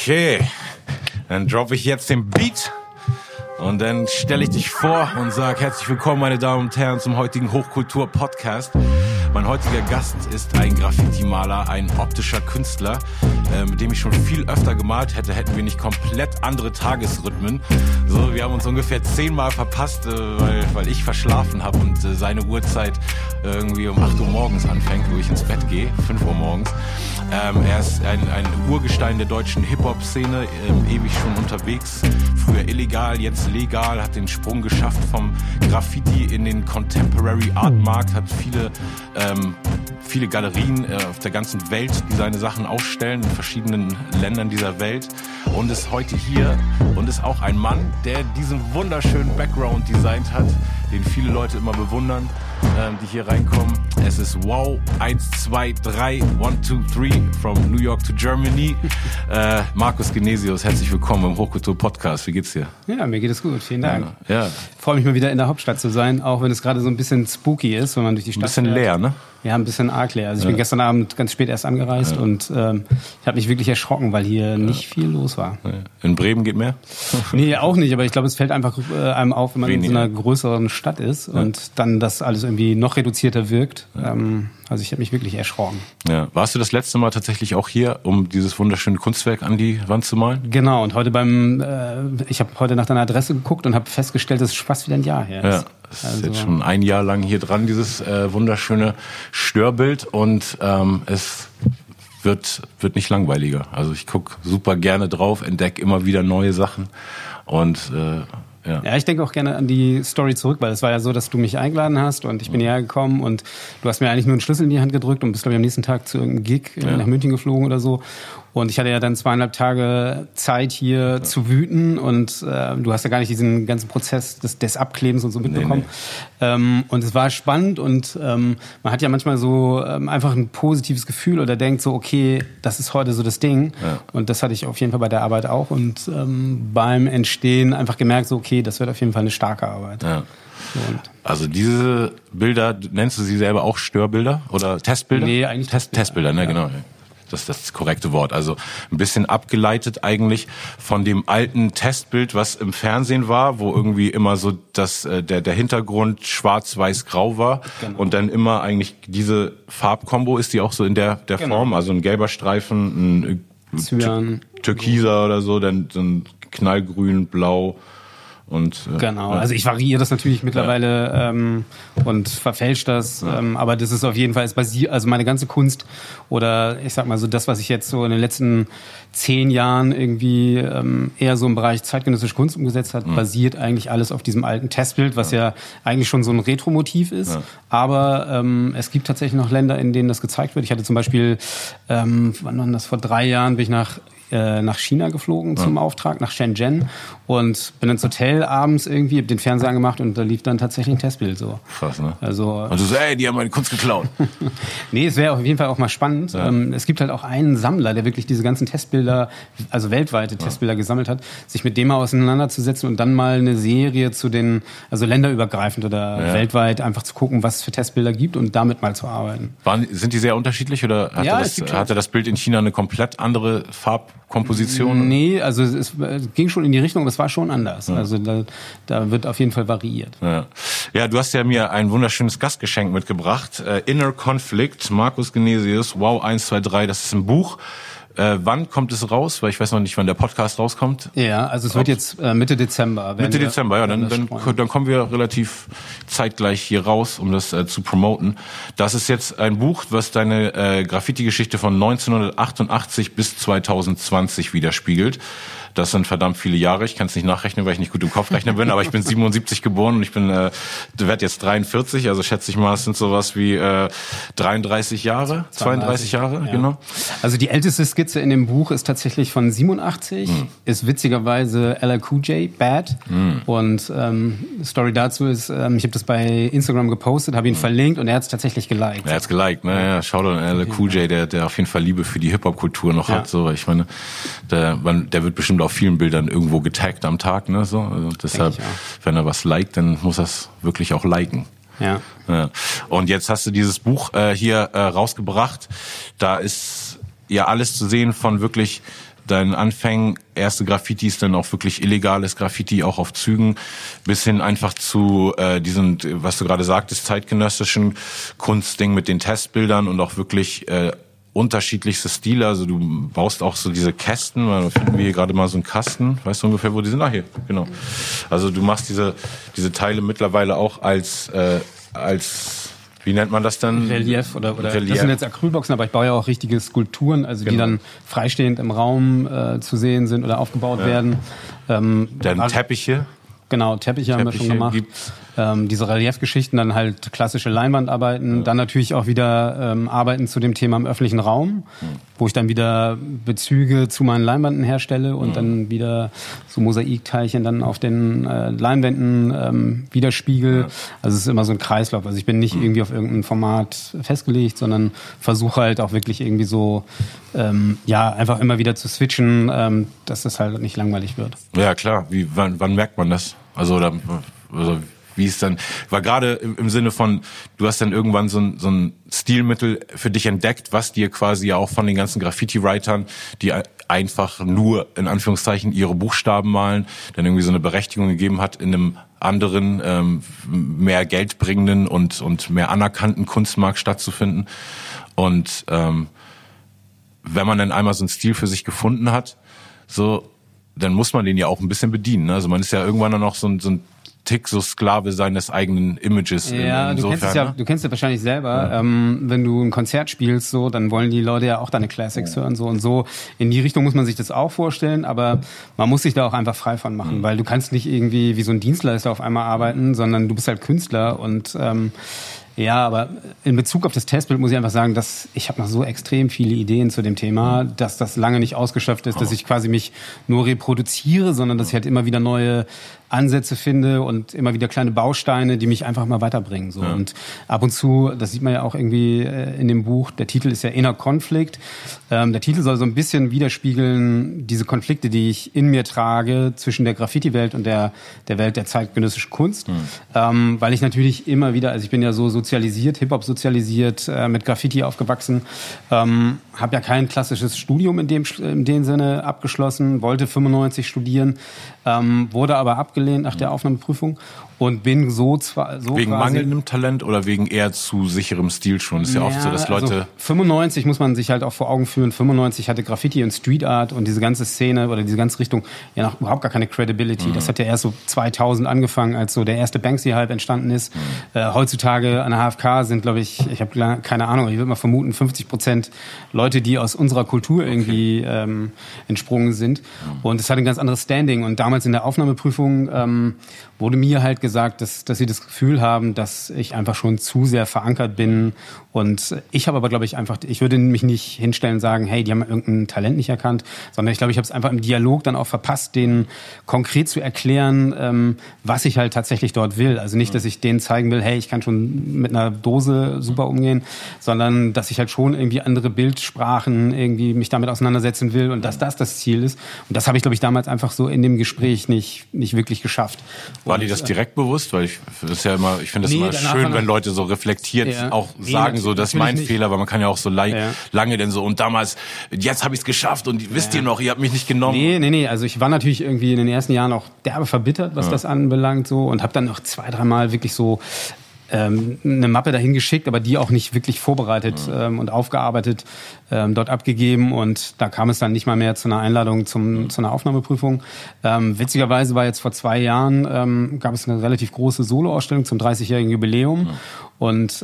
Okay, dann droppe ich jetzt den Beat und dann stelle ich dich vor und sage herzlich willkommen, meine Damen und Herren, zum heutigen Hochkultur-Podcast. Mein heutiger Gast ist ein Graffiti-Maler, ein optischer Künstler, mit dem ich schon viel öfter gemalt hätte, hätten wir nicht komplett andere Tagesrhythmen. So, wir haben uns ungefähr 10-mal verpasst, weil ich verschlafen habe und seine Uhrzeit irgendwie um 8 Uhr morgens anfängt, wo ich ins Bett gehe, 5 Uhr morgens. Er ist ein Urgestein der deutschen Hip-Hop-Szene, ewig schon unterwegs, früher illegal, jetzt legal, hat den Sprung geschafft vom Graffiti in den Contemporary Art Markt, hat viele Galerien auf der ganzen Welt, die seine Sachen ausstellen, in verschiedenen Ländern dieser Welt, und ist heute hier und ist auch ein Mann, der diesen wunderschönen Background designt hat, den viele Leute immer bewundern, die hier reinkommen. Es ist Wow 1, 2, 3, 1, 2, 3 from New York to Germany. Markus Genesius, herzlich willkommen im Hochkultur-Podcast. Wie geht's dir? Ja, mir geht es gut. Vielen Dank. Ja. Ich freue mich mal wieder in der Hauptstadt zu sein, auch wenn es gerade so ein bisschen spooky ist, wenn man durch die Stadt fährt. Ein bisschen leer, ne? Ja, ein bisschen arg leer. Also ich bin gestern Abend ganz spät erst angereist und ich habe mich wirklich erschrocken, weil hier nicht viel los war. In Bremen geht mehr? Nee, auch nicht, aber ich glaube, es fällt einfach einem auf, wenn man in so einer größeren Stadt ist und dann das alles irgendwie noch reduzierter wirkt. Also ich habe mich wirklich erschrocken. Ja. Warst du das letzte Mal tatsächlich auch hier, um dieses wunderschöne Kunstwerk an die Wand zu malen? Genau, und heute ich habe heute nach deiner Adresse geguckt und habe festgestellt, dass es fast wieder ein Jahr her ist. Ja. Das ist jetzt schon ein Jahr lang hier dran, dieses wunderschöne Störbild, und es wird nicht langweiliger. Also ich gucke super gerne drauf, entdecke immer wieder neue Sachen und Ja, ich denke auch gerne an die Story zurück, weil es war ja so, dass du mich eingeladen hast und ich bin hierher gekommen und du hast mir eigentlich nur einen Schlüssel in die Hand gedrückt und bist, glaube ich, am nächsten Tag zu irgendeinem Gig nach München geflogen oder so. Und ich hatte ja dann 2,5 Tage Zeit hier zu wüten und du hast ja gar nicht diesen ganzen Prozess des Abklebens und so mitbekommen. Nee. Und es war spannend und man hat ja manchmal so einfach ein positives Gefühl oder denkt so, okay, das ist heute so das Ding. Ja. Und das hatte ich auf jeden Fall bei der Arbeit auch und beim Entstehen einfach gemerkt, so okay, das wird auf jeden Fall eine starke Arbeit. Ja. Also diese Bilder, nennst du sie selber auch Störbilder oder Testbilder? Nee, eigentlich Testbilder, ne, genau. Das ist das korrekte Wort. Also ein bisschen abgeleitet eigentlich von dem alten Testbild, was im Fernsehen war, wo irgendwie immer so der Hintergrund schwarz-weiß-grau war. Genau. Und dann immer eigentlich diese Farbkombo, ist die auch so in der Form, also ein gelber Streifen, ein Türkiser oder so, dann so ein knallgrün, blau. Und, genau, also ich variiere das natürlich mittlerweile und verfälsche das, aber das ist auf jeden Fall, also meine ganze Kunst oder ich sag mal so das, was ich jetzt so in den letzten 10 Jahren irgendwie eher so im Bereich zeitgenössische Kunst umgesetzt hat, basiert eigentlich alles auf diesem alten Testbild, was ja eigentlich schon so ein Retro-Motiv ist, aber es gibt tatsächlich noch Länder, in denen das gezeigt wird. Ich hatte zum Beispiel, wann war das, vor 3 Jahren bin ich nach China geflogen zum Auftrag, nach Shenzhen, und bin ins Hotel abends irgendwie, hab den Fernseher angemacht und da lief dann tatsächlich ein Testbild so. Krass, ne? Also, und du so, ey, die haben meine Kunst geklaut. Nee, es wäre auf jeden Fall auch mal spannend. Ja. Es gibt halt auch einen Sammler, der wirklich diese ganzen Testbilder, also weltweite Testbilder gesammelt hat, sich mit dem mal auseinanderzusetzen und dann mal eine Serie zu den, also länderübergreifend oder weltweit einfach zu gucken, was es für Testbilder gibt und damit mal zu arbeiten. Sind die sehr unterschiedlich oder hatte das Bild in China eine komplett andere Farbkomposition? Nee, also es ging schon in die Richtung, aber es war schon anders. Ja. Also da wird auf jeden Fall variiert. Ja, du hast ja mir ein wunderschönes Gastgeschenk mitgebracht. Inner Conflict, Markus Genesius, Wow 1, 2, 3, das ist ein Buch. Wann kommt es raus? Weil ich weiß noch nicht, wann der Podcast rauskommt. Ja, also es wird jetzt Mitte Dezember. Mitte Dezember, ja, dann kommen wir relativ zeitgleich hier raus, um das zu promoten. Das ist jetzt ein Buch, was deine Graffiti-Geschichte von 1988 bis 2020 widerspiegelt. Das sind verdammt viele Jahre. Ich kann es nicht nachrechnen, weil ich nicht gut im Kopfrechner bin, aber ich bin 77 geboren und ich werde jetzt 43, also schätze ich mal, es sind sowas wie 33 Jahre, 32 Jahre, genau. Also die älteste Skizze in dem Buch ist tatsächlich von 87, ist witzigerweise LL Cool J, Bad. Und Story dazu ist, ich habe das bei Instagram gepostet, habe ihn verlinkt und er hat es tatsächlich geliked. Er hat es geliked, naja, Shoutout an LL Cool J, der auf jeden Fall Liebe für die Hip-Hop-Kultur noch hat. So, ich meine, der wird bestimmt auf vielen Bildern irgendwo getaggt am Tag, ne, so. Also deshalb, wenn er was liked, dann muss er es wirklich auch liken. Ja. Und jetzt hast du dieses Buch hier rausgebracht. Da ist ja alles zu sehen von wirklich deinen Anfängen, erste Graffitis, dann auch wirklich illegales Graffiti, auch auf Zügen, bis hin einfach zu diesen, was du gerade sagtest, zeitgenössischen Kunstding mit den Testbildern und auch wirklich unterschiedlichste Stile. Also du baust auch so diese Kästen, da finden wir hier gerade mal so einen Kasten, weißt du ungefähr, wo die sind? Ah, hier, genau. Also du machst diese Teile mittlerweile auch als wie nennt man das dann? Relief oder Relief. Das sind jetzt Acrylboxen, aber ich baue ja auch richtige Skulpturen, also die dann freistehend im Raum zu sehen sind oder aufgebaut werden. Dann Teppiche. Genau, Teppiche haben wir schon gemacht. Diese Reliefgeschichten, dann halt klassische Leinwandarbeiten, dann natürlich auch wieder Arbeiten zu dem Thema im öffentlichen Raum, wo ich dann wieder Bezüge zu meinen Leinwänden herstelle und dann wieder so Mosaikteilchen dann auf den Leinwänden widerspiegel. Also es ist immer so ein Kreislauf. Also ich bin nicht irgendwie auf irgendein Format festgelegt, sondern versuche halt auch wirklich irgendwie so einfach immer wieder zu switchen, dass das halt nicht langweilig wird. Ja klar, wann merkt man das? Also wie ist dann, war gerade im Sinne von, du hast dann irgendwann so ein Stilmittel für dich entdeckt, was dir quasi ja auch von den ganzen Graffiti-Writern, die einfach nur in Anführungszeichen ihre Buchstaben malen, dann irgendwie so eine Berechtigung gegeben hat, in einem anderen, mehr Geld bringenden und mehr anerkannten Kunstmarkt stattzufinden. Und wenn man dann einmal so einen Stil für sich gefunden hat, so, dann muss man den ja auch ein bisschen bedienen. Also man ist ja irgendwann dann noch so ein Tick so Sklave seines eigenen Images. Ja, du kennst es wahrscheinlich selber. Ja. Wenn du ein Konzert spielst, so, dann wollen die Leute ja auch deine Classics hören, so und so. In die Richtung muss man sich das auch vorstellen, aber man muss sich da auch einfach frei von machen, weil du kannst nicht irgendwie wie so ein Dienstleister auf einmal arbeiten, sondern du bist halt Künstler und ja, aber in Bezug auf das Testbild muss ich einfach sagen, dass ich habe noch so extrem viele Ideen zu dem Thema, dass das lange nicht ausgeschöpft ist, dass ich quasi mich nur reproduziere, sondern dass ich halt immer wieder neue Ansätze finde und immer wieder kleine Bausteine, die mich einfach mal weiterbringen. So. Ja. Und ab und zu, das sieht man ja auch irgendwie in dem Buch, der Titel ist ja Inner Conflict. Der Titel soll so ein bisschen widerspiegeln, diese Konflikte, die ich in mir trage zwischen der Graffiti-Welt und der Welt der zeitgenössischen Kunst. Weil ich natürlich immer wieder, also ich bin ja so sozialisiert, Hip-Hop sozialisiert, mit Graffiti aufgewachsen, habe ja kein klassisches Studium in dem Sinne abgeschlossen, wollte 95 studieren, wurde aber abgelehnt nach der Aufnahmeprüfung und bin so wegen mangelndem Talent oder wegen eher zu sicherem Stil schon? Das ist ja oft so, dass Leute... Also 95 muss man sich halt auch vor Augen führen. 95 hatte Graffiti und Street Art und diese ganze Szene oder diese ganze Richtung ja noch überhaupt gar keine Credibility. Das hat ja erst so 2000 angefangen, als so der erste Banksy-Hype entstanden ist. Heutzutage an der HFK sind, glaube ich habe keine Ahnung, ich würde mal vermuten, 50% Leute, die aus unserer Kultur irgendwie entsprungen sind. Und es hat ein ganz anderes Standing. Und damals in der Aufnahmeprüfung wurde mir halt gesagt, dass sie das Gefühl haben, dass ich einfach schon zu sehr verankert bin. Und ich habe aber, glaube ich, ich würde mich nicht hinstellen und sagen, hey, die haben irgendein Talent nicht erkannt, sondern ich glaube, ich habe es einfach im Dialog dann auch verpasst, denen konkret zu erklären, was ich halt tatsächlich dort will. Also nicht, dass ich denen zeigen will, hey, ich kann schon mit einer Dose super umgehen, sondern dass ich halt schon irgendwie andere Bildsprachen irgendwie mich damit auseinandersetzen will und dass das Ziel ist. Und das habe ich, glaube ich, damals einfach so in dem Gespräch nicht wirklich geschafft. War dir das direkt bewusst? Weil ich finde das immer schön, wenn Leute so reflektiert auch sagen, so, das ist mein Fehler, weil man kann ja auch so lange denn so, und damals, jetzt habe ich es geschafft und wisst ihr noch, ihr habt mich nicht genommen. Nee, also ich war natürlich irgendwie in den ersten Jahren auch derbe verbittert, was das anbelangt, so, und habe dann noch 2-3 Mal wirklich so eine Mappe dahin geschickt, aber die auch nicht wirklich vorbereitet und aufgearbeitet dort abgegeben, und da kam es dann nicht mal mehr zu einer Einladung zu einer Aufnahmeprüfung. Witzigerweise war jetzt vor 2 Jahren gab es eine relativ große Soloausstellung zum 30-jährigen Jubiläum und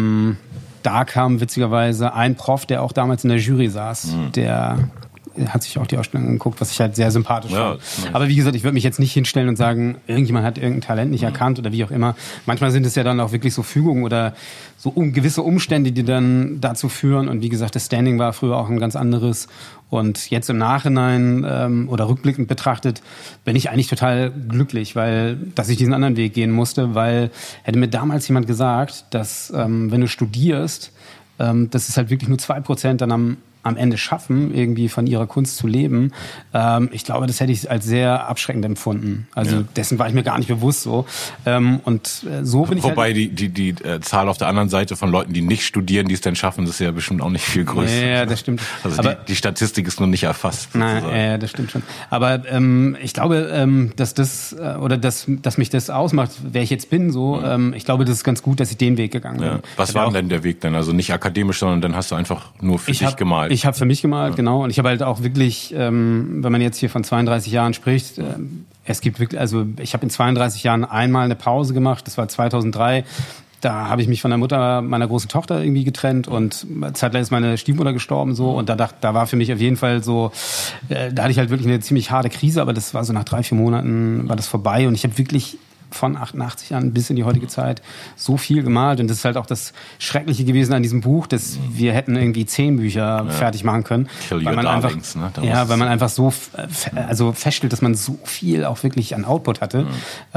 da kam witzigerweise ein Prof, der auch damals in der Jury saß, der hat sich auch die Ausstellung angeguckt, was ich halt sehr sympathisch fand. Aber wie gesagt, ich würde mich jetzt nicht hinstellen und sagen, irgendjemand hat irgendein Talent nicht erkannt oder wie auch immer. Manchmal sind es ja dann auch wirklich so Fügungen oder so gewisse Umstände, die dann dazu führen. Und wie gesagt, das Standing war früher auch ein ganz anderes. Und jetzt im Nachhinein oder rückblickend betrachtet bin ich eigentlich total glücklich, dass ich diesen anderen Weg gehen musste, weil hätte mir damals jemand gesagt, dass wenn du studierst, dass es halt wirklich nur 2% dann am am Ende schaffen, irgendwie von ihrer Kunst zu leben, ich glaube, das hätte ich als sehr abschreckend empfunden. Also dessen war ich mir gar nicht bewusst so. So bin ich Wobei die Zahl auf der anderen Seite von Leuten, die nicht studieren, die es dann schaffen, das ist ja bestimmt auch nicht viel größer. Ja, das stimmt. Also die Statistik ist nur nicht erfasst. Nein, ja, das stimmt schon. Aber ich glaube, dass mich das ausmacht, wer ich jetzt bin, so. Ich glaube, das ist ganz gut, dass ich den Weg gegangen bin. Was war denn der Weg denn? Also nicht akademisch, sondern dann hast du einfach nur für dich gemalt. Ich habe für mich gemalt, genau. Und ich habe halt auch wirklich, wenn man jetzt hier von 32 Jahren spricht, es gibt wirklich, also ich habe in 32 Jahren einmal eine Pause gemacht. Das war 2003. Da habe ich mich von der Mutter meiner großen Tochter irgendwie getrennt und zeitgleich ist meine Stiefmutter gestorben so und da war für mich auf jeden Fall so, da hatte ich halt wirklich eine ziemlich harte Krise, aber das war so nach 3-4 Monaten war das vorbei und ich habe wirklich von 88 an bis in die heutige Zeit so viel gemalt und das ist halt auch das Schreckliche gewesen an diesem Buch, dass wir hätten irgendwie 10 Bücher fertig machen können, weil man einfach, weil man einfach so feststellt, dass man so viel auch wirklich an Output hatte.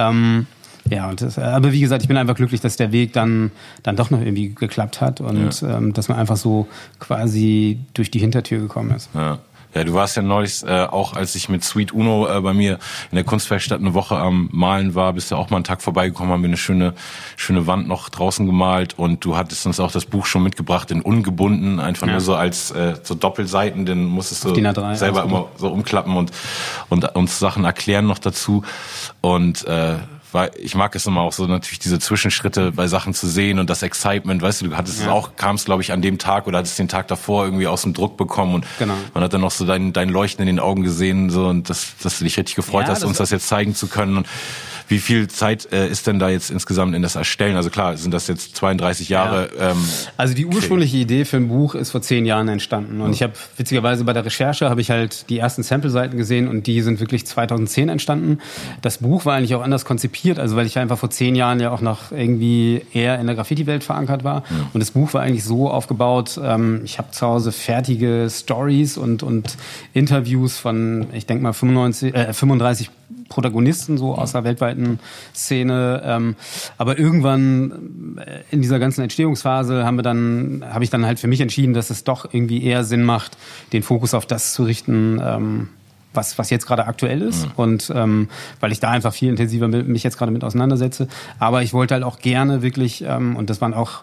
Aber wie gesagt, ich bin einfach glücklich, dass der Weg dann doch noch irgendwie geklappt hat und dass man einfach so quasi durch die Hintertür gekommen ist. Ja, du warst ja neulich, auch als ich mit Sweet Uno bei mir in der Kunstwerkstatt eine Woche am Malen war, bist du auch mal einen Tag vorbeigekommen, haben wir eine schöne Wand noch draußen gemalt und du hattest uns auch das Buch schon mitgebracht in ungebunden, einfach nur so als so Doppelseiten, dann musstest du selber immer so umklappen und uns Sachen erklären noch dazu und weil ich mag es immer auch so natürlich diese Zwischenschritte bei Sachen zu sehen und das Excitement, weißt du hattest es auch, kamst glaube ich an dem Tag oder hattest den Tag davor irgendwie aus dem Druck bekommen und man hat dann noch so dein Leuchten in den Augen gesehen so und dass du dich richtig gefreut hast, uns das jetzt zeigen zu können und wie viel Zeit ist denn da jetzt insgesamt in das Erstellen? Also klar, sind das jetzt 32 Jahre. Also die ursprüngliche Idee für ein Buch ist vor 10 Jahren entstanden. Und ich habe witzigerweise bei der Recherche habe ich halt die ersten Sample-Seiten gesehen und die sind wirklich 2010 entstanden. Das Buch war eigentlich auch anders konzipiert, also weil ich einfach vor 10 Jahren ja auch noch irgendwie eher in der Graffiti-Welt verankert war. Und das Buch war eigentlich so aufgebaut, ich habe zu Hause fertige Stories und Interviews von, ich denke mal 35 Protagonisten so aus der weltweiten Szene, aber irgendwann in dieser ganzen Entstehungsphase habe ich dann halt für mich entschieden, dass es doch irgendwie eher Sinn macht, den Fokus auf das zu richten, was jetzt gerade aktuell ist und weil ich da einfach viel intensiver mich jetzt gerade mit auseinandersetze, aber ich wollte halt auch gerne wirklich und das waren auch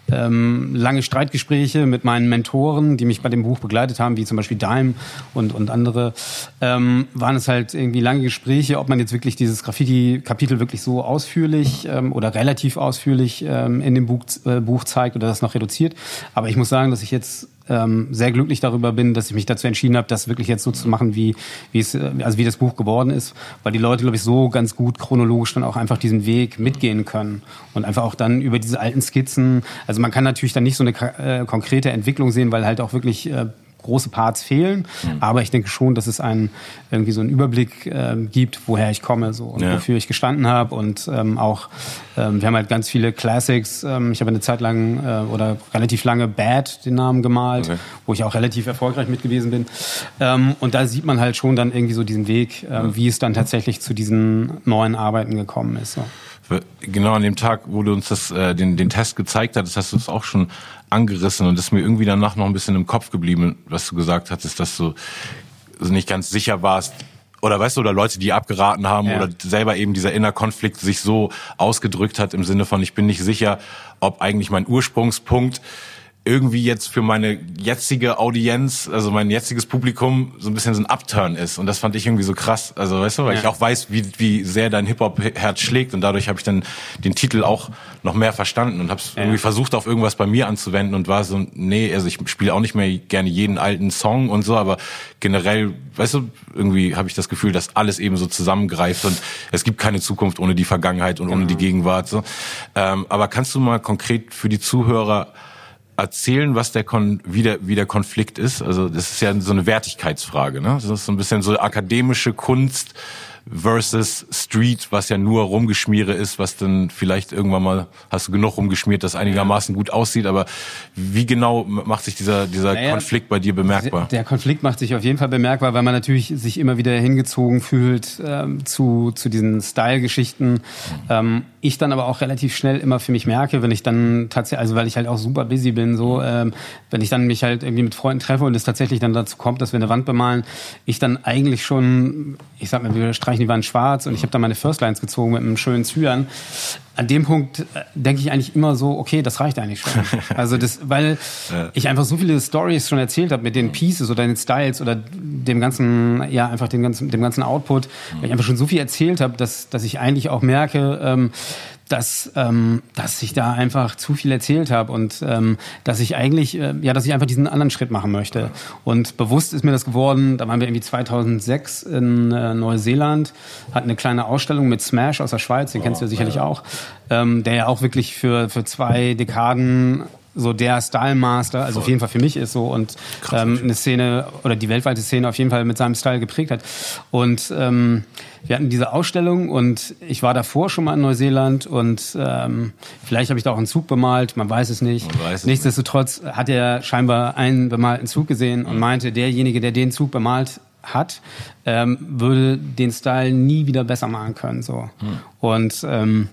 lange Streitgespräche mit meinen Mentoren, die mich bei dem Buch begleitet haben, wie zum Beispiel Dime und andere, waren es halt irgendwie lange Gespräche, ob man jetzt wirklich dieses Graffiti-Kapitel wirklich so ausführlich oder relativ ausführlich in dem Buch zeigt oder das noch reduziert. Aber ich muss sagen, dass ich jetzt sehr glücklich darüber bin, dass ich mich dazu entschieden habe, das wirklich jetzt so zu machen, wie das Buch geworden ist, weil die Leute, glaube ich, so ganz gut chronologisch dann auch einfach diesen Weg mitgehen können und einfach auch dann über diese alten Skizzen, also man kann natürlich dann nicht so eine konkrete Entwicklung sehen, weil halt auch wirklich große Parts fehlen, aber ich denke schon, dass es irgendwie so einen Überblick gibt, woher ich komme so und wofür ich gestanden habe und auch wir haben halt ganz viele Classics. Ich habe eine Zeit lang oder relativ lange Bad den Namen gemalt, wo ich auch relativ erfolgreich mit gewesen bin und da sieht man halt schon dann irgendwie so diesen Weg, wie es dann tatsächlich zu diesen neuen Arbeiten gekommen ist. So. Genau an dem Tag, wo du uns den Test gezeigt hattest, hast du es auch schon angerissen und ist mir irgendwie danach noch ein bisschen im Kopf geblieben, was du gesagt hattest, dass du nicht ganz sicher warst oder weißt du, oder Leute, die abgeraten haben oder selber eben dieser Innerkonflikt sich so ausgedrückt hat im Sinne von, ich bin nicht sicher, ob eigentlich mein Ursprungspunkt irgendwie jetzt für meine jetzige Audienz, also mein jetziges Publikum so ein bisschen so ein Upturn ist. Und das fand ich irgendwie so krass. Also weißt du, weil ich auch weiß, wie sehr dein Hip-Hop-Herz schlägt. Und dadurch habe ich dann den Titel auch noch mehr verstanden und habe es irgendwie versucht, auf irgendwas bei mir anzuwenden und war so, nee, also ich spiele auch nicht mehr gerne jeden alten Song und so, aber generell, weißt du, irgendwie habe ich das Gefühl, dass alles eben so zusammengreift und es gibt keine Zukunft ohne die Vergangenheit und ohne die Gegenwart. So. Aber kannst du mal konkret für die Zuhörer erzählen, was wie der Konflikt ist? Also das ist ja so eine Wertigkeitsfrage, ne? Das ist so ein bisschen so akademische Kunst versus Street, was ja nur Rumgeschmiere ist, was dann vielleicht irgendwann mal, hast du genug rumgeschmiert, das einigermaßen gut aussieht, aber wie genau macht sich dieser Konflikt bei dir bemerkbar? Der Konflikt macht sich auf jeden Fall bemerkbar, weil man natürlich sich immer wieder hingezogen fühlt zu diesen Style-Geschichten. Ich dann aber auch relativ schnell immer für mich merke, wenn ich dann tatsächlich, also weil ich halt auch super busy bin, so wenn ich dann mich halt irgendwie mit Freunden treffe und es tatsächlich dann dazu kommt, dass wir eine Wand bemalen, ich dann eigentlich schon, ich sag mal, wir streichen die Wand schwarz und ich habe dann meine First Lines gezogen mit einem schönen Cyan. An dem Punkt denke ich eigentlich immer so, okay, das reicht eigentlich schon. Also weil ich einfach so viele Stories schon erzählt habe mit den Pieces oder den Styles oder dem ganzen, ja, einfach dem ganzen Output, weil ich einfach schon so viel erzählt habe, dass ich eigentlich auch merke, dass ich da einfach zu viel erzählt habe und dass ich eigentlich, dass ich einfach diesen anderen Schritt machen möchte. Und bewusst ist mir das geworden, da waren wir irgendwie 2006 in Neuseeland, hatten eine kleine Ausstellung mit Smash aus der Schweiz, den kennst du ja sicherlich auch, der ja auch wirklich für 2 Dekaden so der Style Master, also auf jeden Fall für mich ist so und eine Szene oder die weltweite Szene auf jeden Fall mit seinem Style geprägt hat. Und wir hatten diese Ausstellung und ich war davor schon mal in Neuseeland und vielleicht habe ich da auch einen Zug bemalt, man weiß es nicht. Nichtsdestotrotz hat er scheinbar einen bemalten Zug gesehen und meinte, derjenige, der den Zug bemalt hat, würde den Style nie wieder besser malen können. So. Und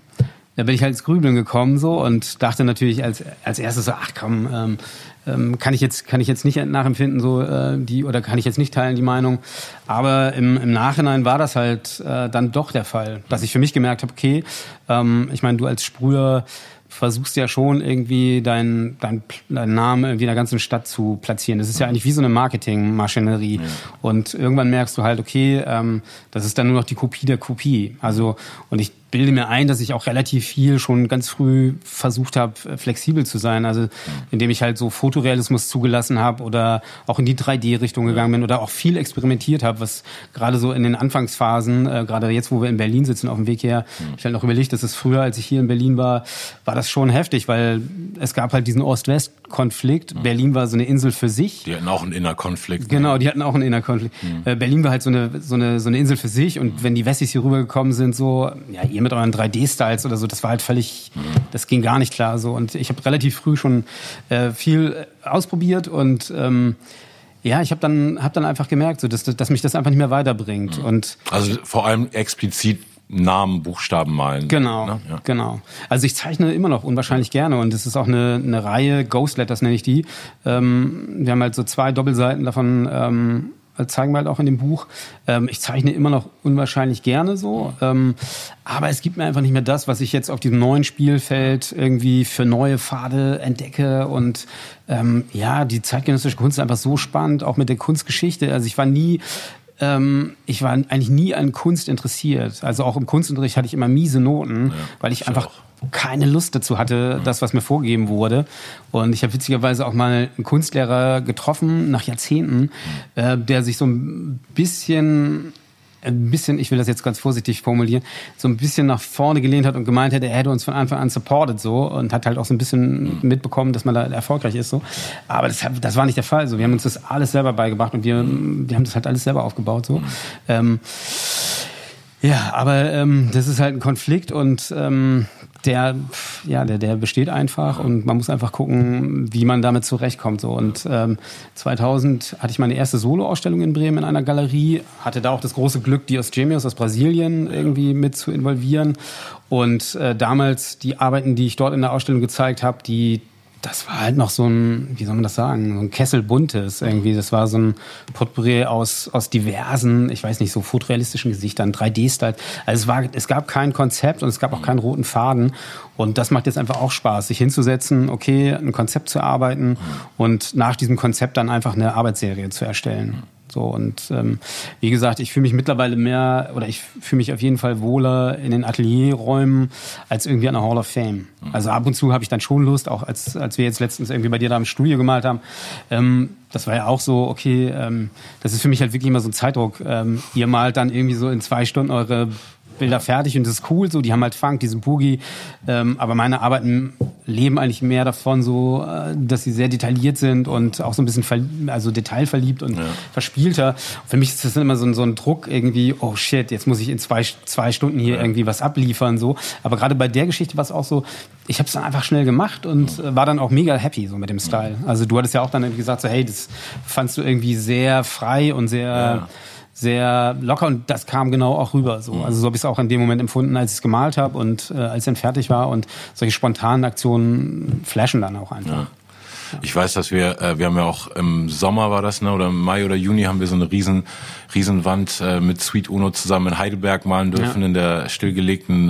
da bin ich halt ins Grübeln gekommen so und dachte natürlich als erstes so, ach komm, kann ich jetzt nicht nachempfinden so oder kann ich jetzt nicht teilen die Meinung, aber im Nachhinein war das halt dann doch der Fall, dass ich für mich gemerkt habe, okay, ich meine, du als Sprüher versuchst ja schon irgendwie deinen Namen irgendwie in der ganzen Stadt zu platzieren. Das ist ja eigentlich wie so eine Marketingmaschinerie. Ja. Und irgendwann merkst du halt, okay, das ist dann nur noch die Kopie der Kopie. Also, und ich bilde mir ein, dass ich auch relativ viel schon ganz früh versucht habe, flexibel zu sein. Also indem ich halt so Fotorealismus zugelassen habe oder auch in die 3D-Richtung gegangen bin oder auch viel experimentiert habe, was gerade so in den Anfangsphasen, gerade jetzt, wo wir in Berlin sitzen, auf dem Weg her, ich halt noch überlegt, dass es früher, als ich hier in Berlin war das schon heftig, weil es gab halt diesen Ost-West-Konflikt. Berlin war so eine Insel für sich. Die hatten auch einen Innerkonflikt. Genau, die hatten auch einen Innerkonflikt. Berlin war halt so eine Insel für sich und wenn die Wessis hier rübergekommen sind, so, ja, ihr mit euren 3D-Styles oder so, das war halt völlig, das ging gar nicht klar so. Und ich habe relativ früh schon viel ausprobiert und ich habe dann einfach gemerkt, so, dass mich das einfach nicht mehr weiterbringt. Und also vor allem explizit Namen, Buchstaben malen. Genau, ne? Ja. Genau. Also ich zeichne immer noch unwahrscheinlich gerne und es ist auch eine Reihe, Ghost Letters nenne ich die. Wir haben halt so 2 Doppelseiten davon, zeigen wir halt auch in dem Buch. Ich zeichne immer noch unwahrscheinlich gerne so, aber es gibt mir einfach nicht mehr das, was ich jetzt auf diesem neuen Spielfeld irgendwie für neue Pfade entdecke und die zeitgenössische Kunst ist einfach so spannend, auch mit der Kunstgeschichte. Also ich war eigentlich nie an Kunst interessiert. Also auch im Kunstunterricht hatte ich immer miese Noten, weil ich einfach keine Lust dazu hatte, das, was mir vorgegeben wurde. Und ich habe witzigerweise auch mal einen Kunstlehrer getroffen, nach Jahrzehnten, der sich so ein bisschen, ich will das jetzt ganz vorsichtig formulieren, so ein bisschen nach vorne gelehnt hat und gemeint hätte, er hätte uns von Anfang an supported so und hat halt auch so ein bisschen mitbekommen, dass man da erfolgreich ist so. Aber das war nicht der Fall. So, wir haben uns das alles selber beigebracht und wir haben das halt alles selber aufgebaut so. Aber das ist halt ein Konflikt und der besteht einfach und man muss einfach gucken, wie man damit zurechtkommt. So. Und 2000 hatte ich meine erste Solo-Ausstellung in Bremen in einer Galerie, hatte da auch das große Glück, die aus Genius aus Brasilien irgendwie mit zu involvieren. Und damals die Arbeiten, die ich dort in der Ausstellung gezeigt habe, das war halt noch so ein, wie soll man das sagen, so ein Kessel Buntes irgendwie. Das war so ein Potpourri aus diversen, ich weiß nicht, so fotorealistischen Gesichtern, 3D-Style. Also es gab kein Konzept und es gab auch keinen roten Faden. Und das macht jetzt einfach auch Spaß, sich hinzusetzen, okay, ein Konzept zu arbeiten und nach diesem Konzept dann einfach eine Arbeitsserie zu erstellen. So, und wie gesagt, ich fühle mich mittlerweile ich fühle mich auf jeden Fall wohler in den Atelierräumen als irgendwie an der Hall of Fame. Also ab und zu habe ich dann schon Lust, auch als wir jetzt letztens irgendwie bei dir da im Studio gemalt haben. Das war ja auch so, okay, das ist für mich halt wirklich immer so ein Zeitdruck. Ihr malt dann irgendwie so in 2 Stunden eure Bilder fertig und das ist cool, so, die haben halt Funk, diesen Boogie, aber meine Arbeiten leben eigentlich mehr davon, so, dass sie sehr detailliert sind und auch so ein bisschen detailverliebt und verspielter. Für mich ist das immer so ein Druck irgendwie, oh shit, jetzt muss ich in zwei Stunden hier irgendwie was abliefern, so. Aber gerade bei der Geschichte war es auch so, ich habe es dann einfach schnell gemacht und war dann auch mega happy so mit dem Style. Also du hattest ja auch dann irgendwie gesagt, so, hey, das fandst du irgendwie sehr frei und sehr locker und das kam genau auch rüber. So. Also so habe ich es auch in dem Moment empfunden, als ich es gemalt habe und als ich dann fertig war und solche spontanen Aktionen flashen dann auch einfach. Ja. Ich weiß, dass wir haben ja auch im Sommer war das, ne, oder im Mai oder Juni haben wir so eine Riesenwand mit Sweet Uno zusammen in Heidelberg malen dürfen, in der stillgelegten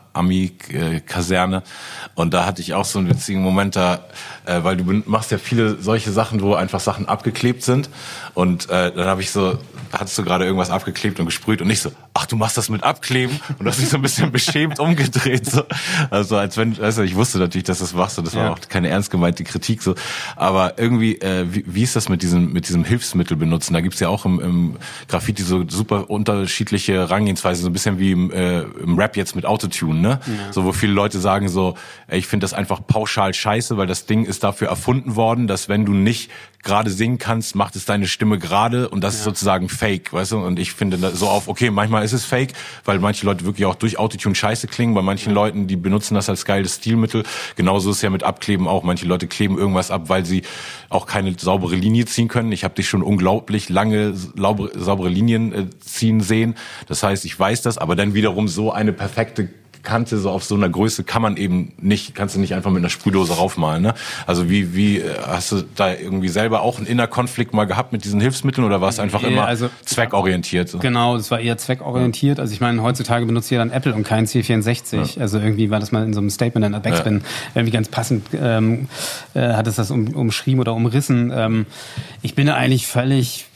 Ami-Kaserne. Und da hatte ich auch so einen witzigen Moment da, weil du machst ja viele solche Sachen, wo einfach Sachen abgeklebt sind. Und dann habe ich so, hattest du gerade irgendwas abgeklebt und gesprüht und ich so, ach, du machst das mit Abkleben? Und das ist so ein bisschen beschämt umgedreht. So. Also als wenn, also ich wusste natürlich, dass du das machst und das war auch keine ernst gemeinte Kritik. So. Aber irgendwie, wie ist das mit diesem Hilfsmittel benutzen? Da gibt's ja auch im Graffiti so super unterschiedliche Herangehensweisen, so ein bisschen wie im Rap jetzt mit Autotune, ne? Ja. So, wo viele Leute sagen so, ey, ich finde das einfach pauschal scheiße, weil das Ding ist dafür erfunden worden, dass wenn du nicht gerade singen kannst, macht es deine Stimme gerade und das ist sozusagen Fake, weißt du? Und ich finde das so okay, manchmal ist es Fake, weil manche Leute wirklich auch durch Autotune scheiße klingen, bei manchen Leuten, die benutzen das als geiles Stilmittel. Genauso ist es ja mit Abkleben auch. Manche Leute kleben irgendwas ab, weil sie auch keine saubere Linie ziehen können. Ich habe dich schon unglaublich lange saubere Linien ziehen sehen. Das heißt, ich weiß das, aber dann wiederum so eine perfekte Kante so auf so einer Größe kannst du nicht einfach mit einer Sprühdose raufmalen, ne? Also wie hast du da irgendwie selber auch einen Innerkonflikt mal gehabt mit diesen Hilfsmitteln oder war es einfach immer zweckorientiert? So? Genau, es war eher zweckorientiert. Also ich meine, heutzutage benutzt ihr dann Apple und kein C64. Ja. Also irgendwie war das mal in so einem Statement an der Backspin irgendwie ganz passend, hat es das umschrieben oder umrissen. Ich bin da eigentlich völlig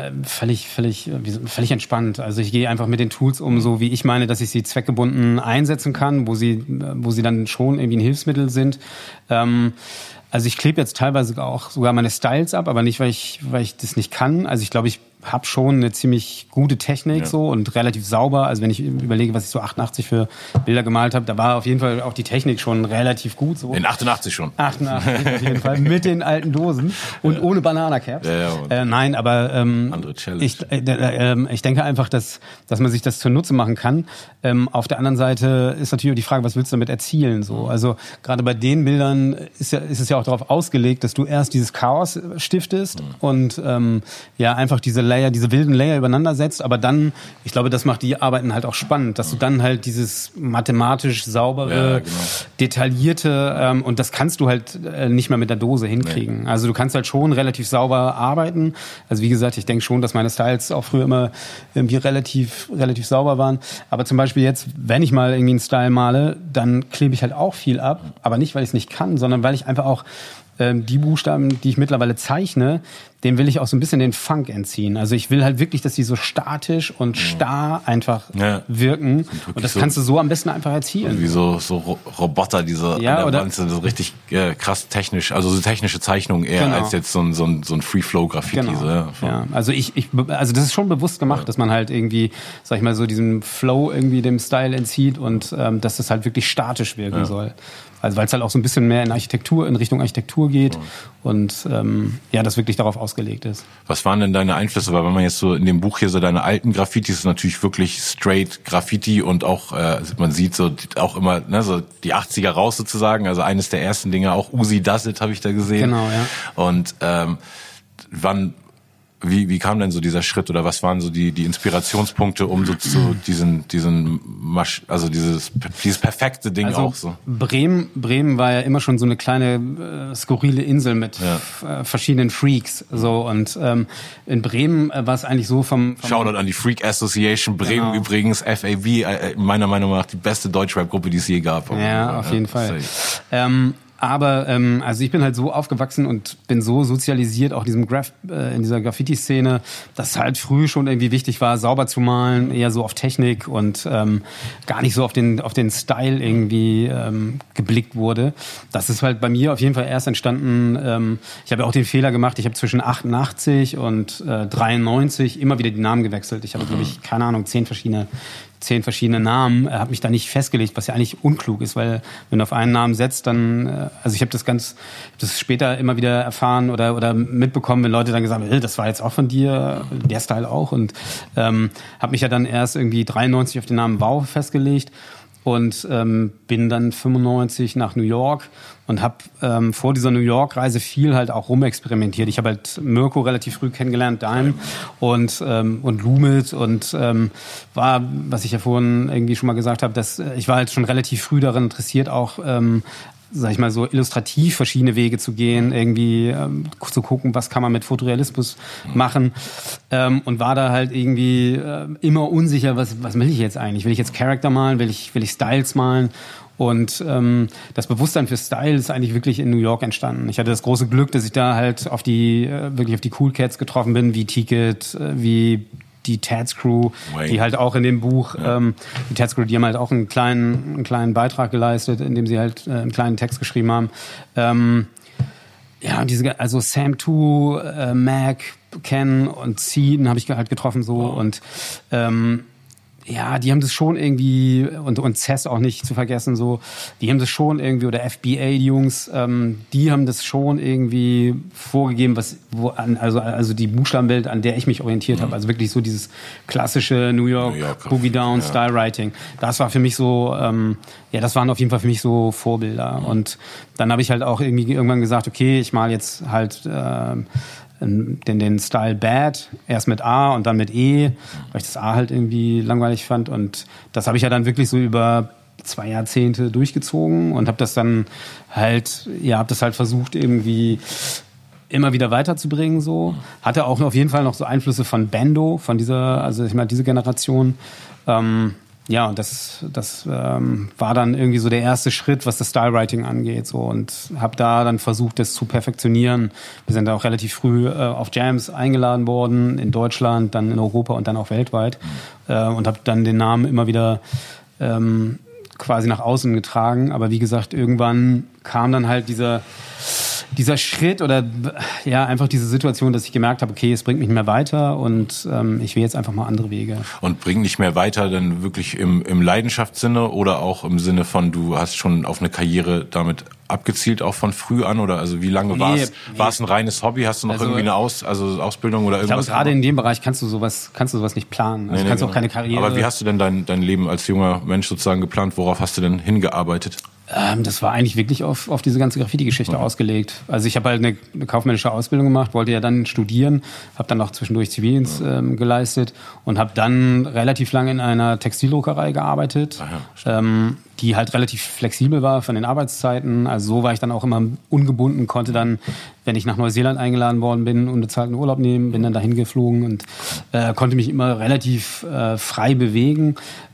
entspannt. Also ich gehe einfach mit den Tools um, so wie ich meine, dass ich sie zweckgebunden einsetzen kann, wo sie dann schon irgendwie ein Hilfsmittel sind. Also ich klebe jetzt teilweise auch sogar meine Styles ab, aber nicht, weil ich das nicht kann. Also ich glaube, ich habe schon eine ziemlich gute Technik so und relativ sauber. Also wenn ich überlege, was ich so 88 für Bilder gemalt habe, da war auf jeden Fall auch die Technik schon relativ gut. So. In 88 schon. 88 auf jeden Fall, mit den alten Dosen und ohne Banana-Caps. Nein, aber andere Challenge. Ich denke einfach, dass man sich das zunutze machen kann. Auf der anderen Seite ist natürlich auch die Frage, was willst du damit erzielen? So? Also gerade bei den Bildern ist es ja auch darauf ausgelegt, dass du erst dieses Chaos stiftest und einfach diese wilden Layer übereinander setzt, aber dann, ich glaube, das macht die Arbeiten halt auch spannend, dass du dann halt dieses mathematisch saubere, detaillierte, und das kannst du halt nicht mehr mit der Dose hinkriegen. Nee. Also du kannst halt schon relativ sauber arbeiten. Also wie gesagt, ich denke schon, dass meine Styles auch früher immer irgendwie relativ sauber waren. Aber zum Beispiel jetzt, wenn ich mal irgendwie einen Style male, dann klebe ich halt auch viel ab, aber nicht, weil ich es nicht kann, sondern weil ich einfach auch die Buchstaben, die ich mittlerweile zeichne, dem will ich auch so ein bisschen den Funk entziehen. Also ich will halt wirklich, dass die so statisch und starr einfach wirken. Und das kannst du so am besten einfach erzielen. Wie so Roboter, diese an der Wand sind so richtig krass technisch, also so technische Zeichnungen eher als jetzt so ein Free-Flow-Graffiti. Genau. So, also also das ist schon bewusst gemacht, dass man halt irgendwie, sag ich mal, so diesen Flow irgendwie dem Style entzieht und dass das halt wirklich statisch wirken soll. Also weil es halt auch so ein bisschen mehr in Richtung Architektur geht und das wirklich darauf ausgelegt ist. Was waren denn deine Einflüsse? Weil wenn man jetzt so in dem Buch hier so deine alten Graffitis, ist natürlich wirklich straight Graffiti und auch man sieht so auch immer so die 80er raus sozusagen. Also eines der ersten Dinge, auch Uzi Does It habe ich da gesehen. Genau, ja. Und wie kam denn so dieser Schritt oder was waren so die Inspirationspunkte, um so zu dieses perfekte Ding auch so? Bremen war ja immer schon so eine kleine skurrile Insel mit verschiedenen Freaks so und in Bremen war es eigentlich so vom Shoutout an die Freak Association Bremen übrigens, FAB, meiner Meinung nach die beste Deutschrap-Gruppe, die es je gab. Ja, auf jeden Fall. Aber also ich bin halt so aufgewachsen und bin so sozialisiert, auch in dieser Graffiti-Szene, dass halt früh schon irgendwie wichtig war, sauber zu malen, eher so auf Technik und gar nicht so auf den Style irgendwie geblickt wurde. Das ist halt bei mir auf jeden Fall erst entstanden. Ich habe ja auch den Fehler gemacht, ich habe zwischen 88 und 93 immer wieder die Namen gewechselt. Ich habe, glaube ich, keine Ahnung, 10 10 verschiedene Namen, habe mich da nicht festgelegt, was ja eigentlich unklug ist, weil wenn du auf einen Namen setzt, dann, also ich habe das später immer wieder erfahren oder mitbekommen, wenn Leute dann gesagt haben, das war jetzt auch von dir, der Style auch, und habe mich ja dann erst irgendwie 93 auf den Namen Wow festgelegt und bin dann 95 nach New York und habe vor dieser New York-Reise viel halt auch rumexperimentiert. Ich habe halt Mirko relativ früh kennengelernt, Dime und Lumit und war, was ich ja vorhin irgendwie schon mal gesagt habe, dass ich war halt schon relativ früh daran interessiert, auch sag ich mal so illustrativ verschiedene Wege zu gehen, irgendwie zu gucken, was kann man mit Fotorealismus machen, und war da halt irgendwie immer unsicher, was will ich jetzt eigentlich? Will ich jetzt Charakter malen? Will ich Styles malen? Und das Bewusstsein für Style ist eigentlich wirklich in New York entstanden. Ich hatte das große Glück, dass ich da halt wirklich auf die Cool Cats getroffen bin, wie Ticket, wie die Tats Crew, die halt auch in dem Buch, die Tats Crew, die haben halt auch einen kleinen Beitrag geleistet, indem sie halt einen kleinen Text geschrieben haben. Also Sam 2, Mac, Ken und Sean habe ich halt getroffen so und die haben das schon irgendwie, und Cess auch nicht zu vergessen, so, die haben das schon irgendwie, oder FBA, die Jungs, die haben das schon irgendwie vorgegeben, also die Buchstabenwelt, an der ich mich orientiert habe, also wirklich so dieses klassische New York Boogie Down Style Writing. Das war für mich so, das waren auf jeden Fall für mich so Vorbilder. Und dann habe ich halt auch irgendwie irgendwann gesagt, okay, ich mal jetzt halt den Style Bad, erst mit A und dann mit E, weil ich das A halt irgendwie langweilig fand, und das habe ich ja dann wirklich so über 2 Jahrzehnte durchgezogen und habe das dann halt, versucht irgendwie immer wieder weiterzubringen, so. Hatte auch auf jeden Fall noch so Einflüsse von Bando, von diese Generation, und das war dann irgendwie so der erste Schritt, was das Stylewriting angeht, so, und habe da dann versucht, das zu perfektionieren. Wir sind da auch relativ früh auf Jams eingeladen worden, in Deutschland, dann in Europa und dann auch weltweit, und habe dann den Namen immer wieder quasi nach außen getragen. Aber wie gesagt, irgendwann kam dann halt dieser Schritt oder einfach diese Situation, dass ich gemerkt habe, okay, es bringt mich nicht mehr weiter und ich will jetzt einfach mal andere Wege. Und bringt nicht mehr weiter dann wirklich im Leidenschaftssinne oder auch im Sinne von, du hast schon auf eine Karriere damit abgezielt, auch von früh an, oder also wie lange war es ein reines Hobby? Hast du noch irgendwie eine Ausbildung oder irgendwas? Ich glaube, gerade in dem Bereich kannst du sowas nicht planen. Also kannst auch keine Karriere. Aber wie hast du denn dein Leben als junger Mensch sozusagen geplant? Worauf hast du denn hingearbeitet? Das war eigentlich wirklich auf diese ganze Graffiti-Geschichte ausgelegt. Also ich habe halt eine kaufmännische Ausbildung gemacht, wollte ja dann studieren, habe dann auch zwischendurch Zivildienst geleistet und habe dann relativ lange in einer Textildruckerei gearbeitet, die halt relativ flexibel war von den Arbeitszeiten. Also so war ich dann auch immer ungebunden, konnte dann, wenn ich nach Neuseeland eingeladen worden bin, unbezahlten Urlaub nehmen, bin dann dahin geflogen und konnte mich immer relativ frei bewegen.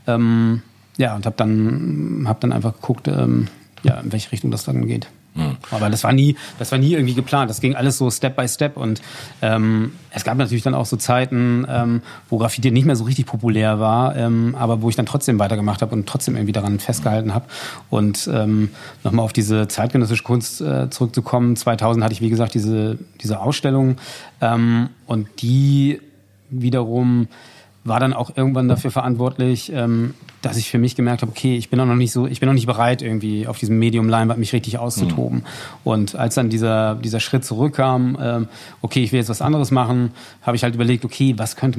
Und habe dann einfach geguckt, in welche Richtung das dann geht. Aber das war nie irgendwie geplant. Das ging alles so Step by Step und es gab natürlich dann auch so Zeiten, wo Graffiti nicht mehr so richtig populär war, aber wo ich dann trotzdem weitergemacht habe und trotzdem irgendwie daran festgehalten habe. Und nochmal auf diese zeitgenössische Kunst zurückzukommen. 2000 hatte ich, wie gesagt, diese Ausstellung und die wiederum war dann auch irgendwann dafür verantwortlich, dass ich für mich gemerkt habe, okay, ich bin noch nicht bereit, irgendwie auf diesem Medium Leinwand mich richtig auszutoben. Und als dann dieser Schritt zurückkam, okay, ich will jetzt was anderes machen, habe ich halt überlegt, okay, was könnte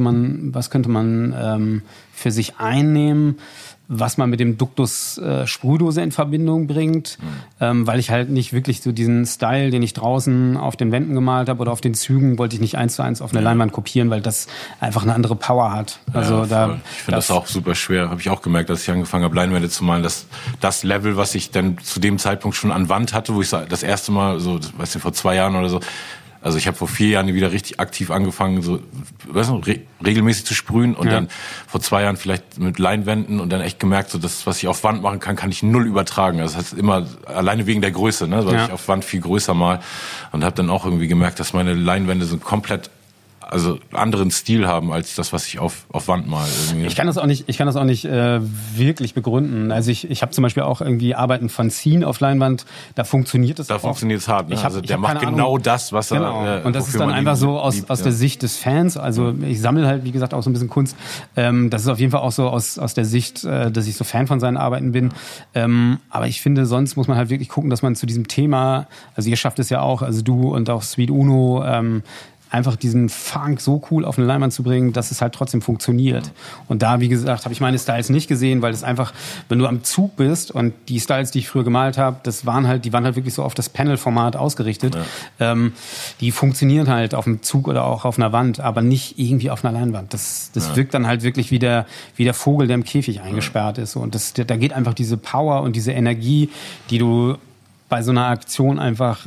man für sich einnehmen, was man mit dem Duktus Sprühdose in Verbindung bringt, weil ich halt nicht wirklich so diesen Style, den ich draußen auf den Wänden gemalt habe oder auf den Zügen, wollte ich nicht 1:1 auf eine Leinwand kopieren, weil das einfach eine andere Power hat. Also ich finde das auch super schwer. Habe ich auch gemerkt, dass ich angefangen habe, Leinwände zu malen, dass das Level, was ich dann zu dem Zeitpunkt schon an Wand hatte, wo ich das erste Mal, so, weiß nicht, vor 2 Jahren oder so, also ich habe vor 4 Jahren wieder richtig aktiv angefangen, so regelmäßig zu sprühen und dann vor 2 Jahren vielleicht mit Leinwänden und dann echt gemerkt, so das, was ich auf Wand machen kann ich null übertragen. Also das heißt immer alleine wegen der Größe, ne, weil ich auf Wand viel größer mal und habe dann auch irgendwie gemerkt, dass meine Leinwände sind komplett also anderen Stil haben als das, was ich auf Wand mal irgendwie. Ich kann das auch nicht wirklich begründen. Also ich habe zum Beispiel auch irgendwie Arbeiten von Scene auf Leinwand, da funktioniert es. Da funktioniert es hart, ne? Der macht genau Ahnung, das, was er. Und das ist dann einfach so aus der Sicht des Fans. Also ich sammle halt, wie gesagt, auch so ein bisschen Kunst. Das ist auf jeden Fall auch so aus der Sicht, dass ich so Fan von seinen Arbeiten bin. Aber ich finde, sonst muss man halt wirklich gucken, dass man zu diesem Thema, also ihr schafft es ja auch, also du und auch Sweet Uno, einfach diesen Funk so cool auf eine Leinwand zu bringen, dass es halt trotzdem funktioniert. Und da, wie gesagt, habe ich meine Styles nicht gesehen, weil es einfach, wenn du am Zug bist und die Styles, die ich früher gemalt habe, die waren halt wirklich so auf das Panel-Format ausgerichtet. Ja. Die funktionieren halt auf dem Zug oder auch auf einer Wand, aber nicht irgendwie auf einer Leinwand. Das wirkt dann halt wirklich wie der Vogel, der im Käfig eingesperrt ist. Und da geht einfach diese Power und diese Energie, die du bei so einer Aktion einfach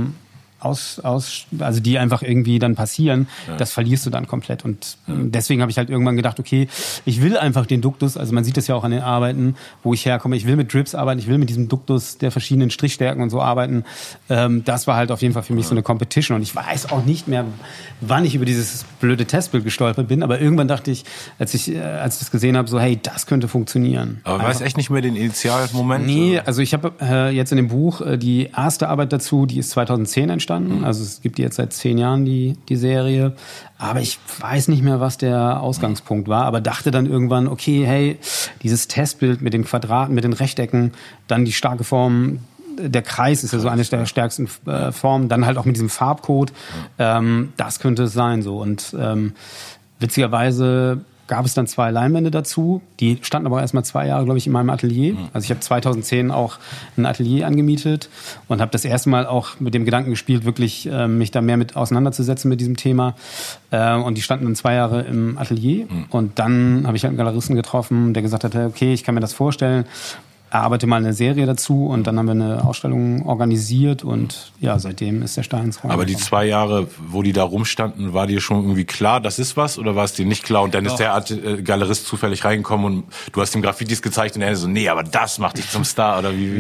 also die einfach irgendwie dann passieren, das verlierst du dann komplett. Und deswegen habe ich halt irgendwann gedacht, okay, ich will einfach den Duktus, also man sieht das ja auch an den Arbeiten, wo ich herkomme, ich will mit Drips arbeiten, ich will mit diesem Duktus der verschiedenen Strichstärken und so arbeiten. Das war halt auf jeden Fall für mich so eine Competition. Und ich weiß auch nicht mehr, wann ich über dieses blöde Testbild gestolpert bin, aber irgendwann dachte ich, als ich das gesehen habe, so hey, das könnte funktionieren. Aber du weißt echt nicht mehr den Initialmoment? Nee, also ich habe jetzt in dem Buch die erste Arbeit dazu, die ist 2010 entstanden. Also es gibt jetzt seit 10 Jahren die Serie. Aber ich weiß nicht mehr, was der Ausgangspunkt war. Aber dachte dann irgendwann, okay, hey, dieses Testbild mit den Quadraten, mit den Rechtecken, dann die starke Form, der Kreis ist ja so eine der stärksten Formen, dann halt auch mit diesem Farbcode. Das könnte es sein so. Und witzigerweise gab es dann 2 Leinwände dazu. Die standen aber erst mal 2 Jahre, glaube ich, in meinem Atelier. Also ich habe 2010 auch ein Atelier angemietet und habe das erste Mal auch mit dem Gedanken gespielt, wirklich mich da mehr mit auseinanderzusetzen mit diesem Thema. Und die standen dann 2 Jahre im Atelier. Und dann habe ich halt einen Galeristen getroffen, der gesagt hat, okay, ich kann mir das vorstellen. Erarbeite mal eine Serie dazu und dann haben wir eine Ausstellung organisiert und ja, seitdem ist der Stein ins Rollen. Aber die 2 Jahre, wo die da rumstanden, war dir schon irgendwie klar, das ist was oder war es dir nicht klar und dann ist der Galerist zufällig reingekommen und du hast ihm Graffitis gezeigt und er so, nee, aber das macht dich zum Star oder wie?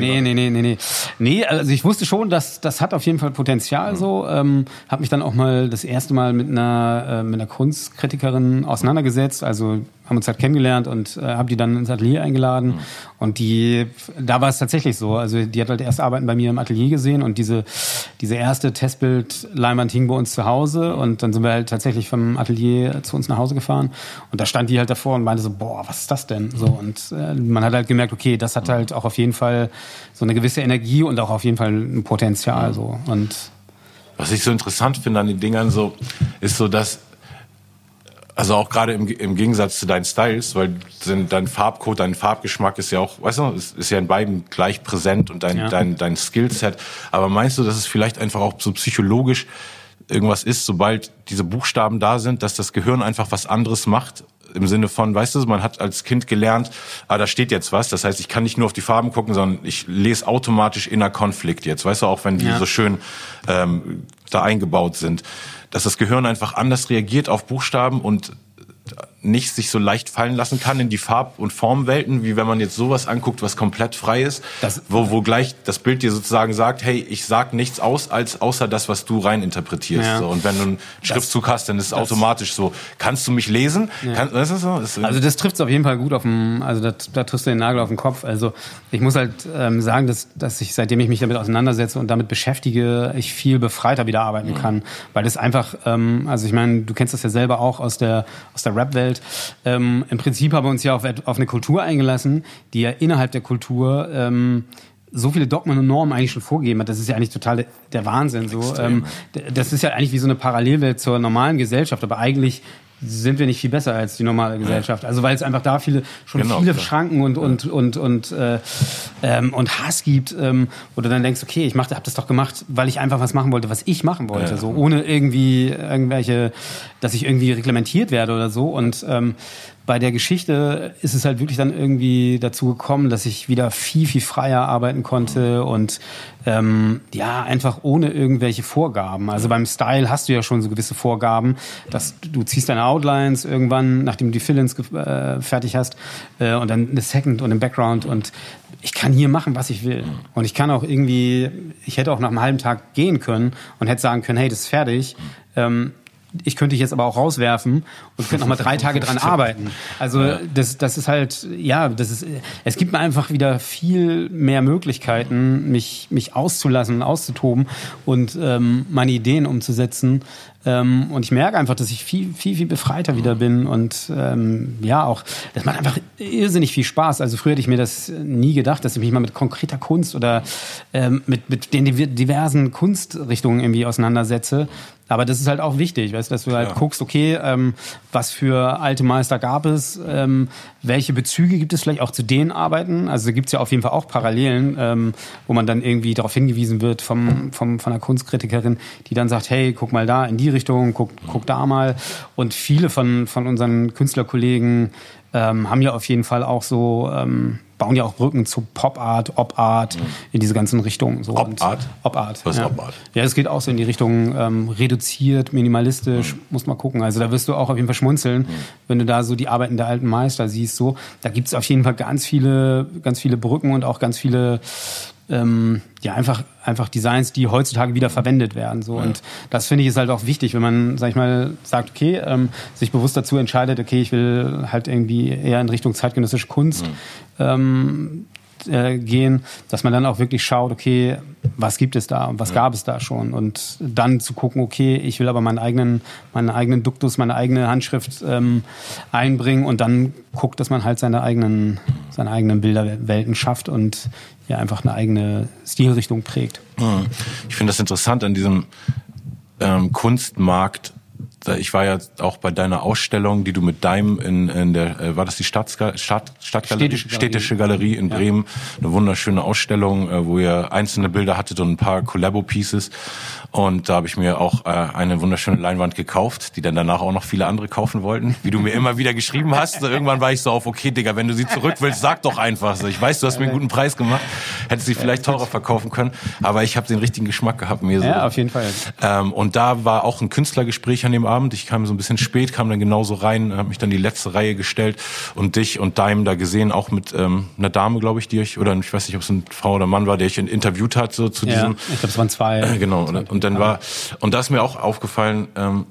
Nee, also ich wusste schon, das hat auf jeden Fall Potenzial so. Habe mich dann auch mal das erste Mal mit einer Kunstkritikerin auseinandergesetzt, also haben uns halt kennengelernt und habe die dann ins Atelier eingeladen und da war es tatsächlich so, also die hat halt erst Arbeiten bei mir im Atelier gesehen und diese erste Testbild-Leinwand hing bei uns zu Hause und dann sind wir halt tatsächlich vom Atelier zu uns nach Hause gefahren und da stand die halt davor und meinte so, boah, was ist das denn? So und man hat halt gemerkt, okay, das hat halt auch auf jeden Fall so eine gewisse Energie und auch auf jeden Fall ein Potenzial so und was ich so interessant finde an den Dingern so, ist so, dass also auch gerade im Gegensatz zu deinen Styles, weil dein Farbcode, dein Farbgeschmack ist ja auch, weißt du, ist ja in beiden gleich präsent und dein Skillset. Aber meinst du, dass es vielleicht einfach auch so psychologisch irgendwas ist, sobald diese Buchstaben da sind, dass das Gehirn einfach was anderes macht? Im Sinne von, weißt du, man hat als Kind gelernt, da steht jetzt was. Das heißt, ich kann nicht nur auf die Farben gucken, sondern ich lese automatisch Inner Konflikt jetzt. Weißt du, auch wenn die so schön da eingebaut sind. Dass das Gehirn einfach anders reagiert auf Buchstaben und nicht sich so leicht fallen lassen kann in die Farb- und Formwelten, wie wenn man jetzt sowas anguckt, was komplett frei ist, wo gleich das Bild dir sozusagen sagt, hey, ich sag nichts außer das, was du rein interpretierst. Ja. So. Und wenn du einen Schriftzug hast, dann ist es automatisch so, kannst du mich lesen? Ja. Ist das so? Also das trifft es auf jeden Fall gut da triffst du den Nagel auf den Kopf. Also ich muss halt sagen, dass ich, seitdem ich mich damit auseinandersetze und damit beschäftige, ich viel befreiter wieder arbeiten kann. Weil das einfach, also ich meine, du kennst das ja selber auch aus der Rap-Welt. Im Prinzip haben wir uns ja auf eine Kultur eingelassen, die ja innerhalb der Kultur so viele Dogmen und Normen eigentlich schon vorgegeben hat. Das ist ja eigentlich total der Wahnsinn. So, das ist ja eigentlich wie so eine Parallelwelt zur normalen Gesellschaft, aber eigentlich sind wir nicht viel besser als die normale Gesellschaft. Also weil es einfach da viele Schranken und Hass gibt, wo du dann denkst, okay, ich habe das doch gemacht, weil ich einfach was machen wollte, was ich machen wollte, so ohne irgendwie dass ich irgendwie reglementiert werde oder so. Und bei der Geschichte ist es halt wirklich dann irgendwie dazu gekommen, dass ich wieder viel, viel freier arbeiten konnte und einfach ohne irgendwelche Vorgaben. Also beim Style hast du ja schon so gewisse Vorgaben, dass du ziehst deine Outlines irgendwann, nachdem du die Fill-ins fertig hast und dann eine Second und einen Background und ich kann hier machen, was ich will. Und ich kann auch ich hätte auch nach einem halben Tag gehen können und hätte sagen können, hey, das ist fertig. ich könnte dich jetzt aber auch rauswerfen und könnte noch mal 3 Tage dran arbeiten. Also das ist halt, es gibt mir einfach wieder viel mehr Möglichkeiten, mich auszulassen, auszutoben und meine Ideen umzusetzen. Und ich merke einfach, dass ich viel befreiter wieder bin und auch, das macht einfach irrsinnig viel Spaß. Also früher hätte ich mir das nie gedacht, dass ich mich mal mit konkreter Kunst oder mit den diversen Kunstrichtungen irgendwie auseinandersetze. Aber das ist halt auch wichtig, weißt, dass du halt guckst, okay, was für alte Meister gab es, welche Bezüge gibt es vielleicht auch zu den Arbeiten. Also da gibt es ja auf jeden Fall auch Parallelen, wo man dann irgendwie darauf hingewiesen wird von einer Kunstkritikerin, die dann sagt, hey, guck mal da in die Richtung, guck da mal. Und viele von unseren Künstlerkollegen haben ja auf jeden Fall auch so, bauen ja auch Brücken zu Pop-Art, Op-Art, in diese ganzen Richtungen. So. Op-Art? Op-Art. Was ist Op-Art? Ja, es geht auch so in die Richtung reduziert, minimalistisch, muss man gucken. Also da wirst du auch auf jeden Fall schmunzeln, wenn du da so die Arbeiten der alten Meister siehst. So, da gibt es auf jeden Fall ganz viele Brücken und auch ganz viele einfach Designs, die heutzutage wieder verwendet werden. So. Und das finde ich ist halt auch wichtig, wenn man, sag ich mal, sagt, okay, sich bewusst dazu entscheidet, okay, ich will halt irgendwie eher in Richtung zeitgenössische Kunst gehen, dass man dann auch wirklich schaut, okay, was gibt es da und was gab es da schon und dann zu gucken, okay, ich will aber meinen eigenen Duktus, meine eigene Handschrift einbringen und dann guckt, dass man halt seine eigenen Bilderwelten schafft und ja einfach eine eigene Stilrichtung prägt. Ich finde das interessant an diesem Kunstmarkt. Ich war ja auch bei deiner Ausstellung, die du mit Daim in der, war das die Stadtgalerie? Städtische Galerie in Bremen. Eine wunderschöne Ausstellung, wo ihr einzelne Bilder hattet und ein paar Collabo-Pieces. Und da habe ich mir auch eine wunderschöne Leinwand gekauft, die dann danach auch noch viele andere kaufen wollten, wie du mir immer wieder geschrieben hast. So, irgendwann war ich so auf, okay, Digga, wenn du sie zurück willst, sag doch einfach so. Ich weiß, du hast mir einen guten Preis gemacht, hättest sie vielleicht teurer verkaufen können, aber ich habe den richtigen Geschmack gehabt. Mir so. Ja, auf jeden Fall. Und da war auch ein Künstlergespräch an dem Abend. Ich kam so ein bisschen spät, kam dann genauso rein, habe mich dann die letzte Reihe gestellt und dich und Daim da gesehen, auch mit einer Dame, glaube ich, die ich, oder ich weiß nicht, ob es eine Frau oder Mann war, der ich interviewt hat, so zu diesem. Ich glaube, es waren 2. Genau. Und dann und da ist mir auch aufgefallen,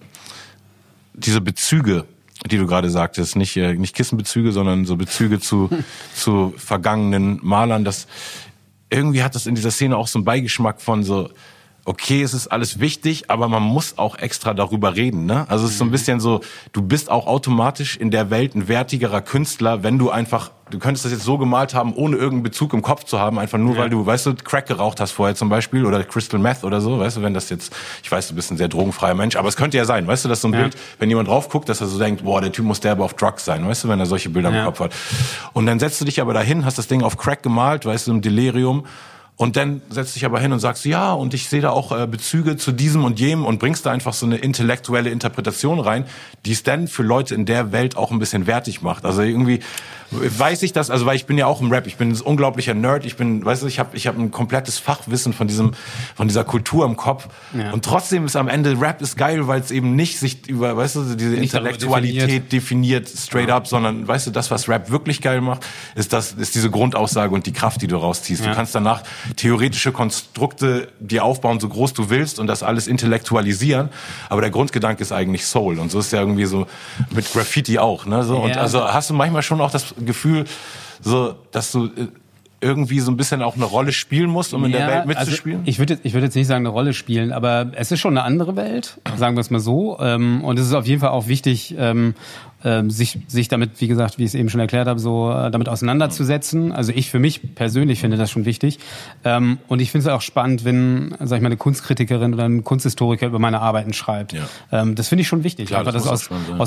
diese Bezüge, die du gerade sagtest, nicht Kissenbezüge, sondern so Bezüge zu vergangenen Malern, das irgendwie hat das in dieser Szene auch so einen Beigeschmack von so, okay, es ist alles wichtig, aber man muss auch extra darüber reden, ne? Also es ist so ein bisschen so, du bist auch automatisch in der Welt ein wertigerer Künstler, wenn du könntest das jetzt so gemalt haben, ohne irgendeinen Bezug im Kopf zu haben, einfach nur, weil du, weißt du, Crack geraucht hast vorher zum Beispiel oder Crystal Meth oder so, weißt du, wenn das jetzt, ich weiß, du bist ein sehr drogenfreier Mensch, aber es könnte ja sein, weißt du, dass so ein Bild, wenn jemand drauf guckt, dass er so denkt, boah, der Typ muss derbe auf Drugs sein, weißt du, wenn er solche Bilder im Kopf hat. Und dann setzt du dich aber dahin, hast das Ding auf Crack gemalt, weißt du, im Delirium. Und dann setzt dich aber hin und sagst, ja, und ich sehe da auch Bezüge zu diesem und jenem und bringst da einfach so eine intellektuelle Interpretation rein, die es dann für Leute in der Welt auch ein bisschen wertig macht. Also irgendwie weiß ich das, also weil ich bin ja auch im Rap, ich bin ein unglaublicher Nerd, ich habe ein komplettes Fachwissen von dieser Kultur im Kopf und trotzdem ist am Ende Rap ist geil, weil es eben nicht sich über, weißt du, diese nicht Intellektualität definiert straight up, sondern weißt du, das, was Rap wirklich geil macht, ist diese Grundaussage und die Kraft, die du rausziehst. Du kannst danach theoretische Konstrukte dir aufbauen, so groß du willst und das alles intellektualisieren, aber der Grundgedanke ist eigentlich Soul und so ist ja irgendwie so mit Graffiti auch, ne, so und also hast du manchmal schon auch das Gefühl, so, dass du irgendwie so ein bisschen auch eine Rolle spielen musst, um in der Welt mitzuspielen? Also ich würde jetzt nicht sagen, eine Rolle spielen, aber es ist schon eine andere Welt, sagen wir es mal so. Und es ist auf jeden Fall auch wichtig, sich damit, wie gesagt, wie ich es eben schon erklärt habe, so damit auseinanderzusetzen. Also ich für mich persönlich finde das schon wichtig. Und ich finde es auch spannend, wenn, sag ich mal, eine Kunstkritikerin oder ein Kunsthistoriker über meine Arbeiten schreibt. Ja. Das finde ich schon wichtig. Klar, einfach das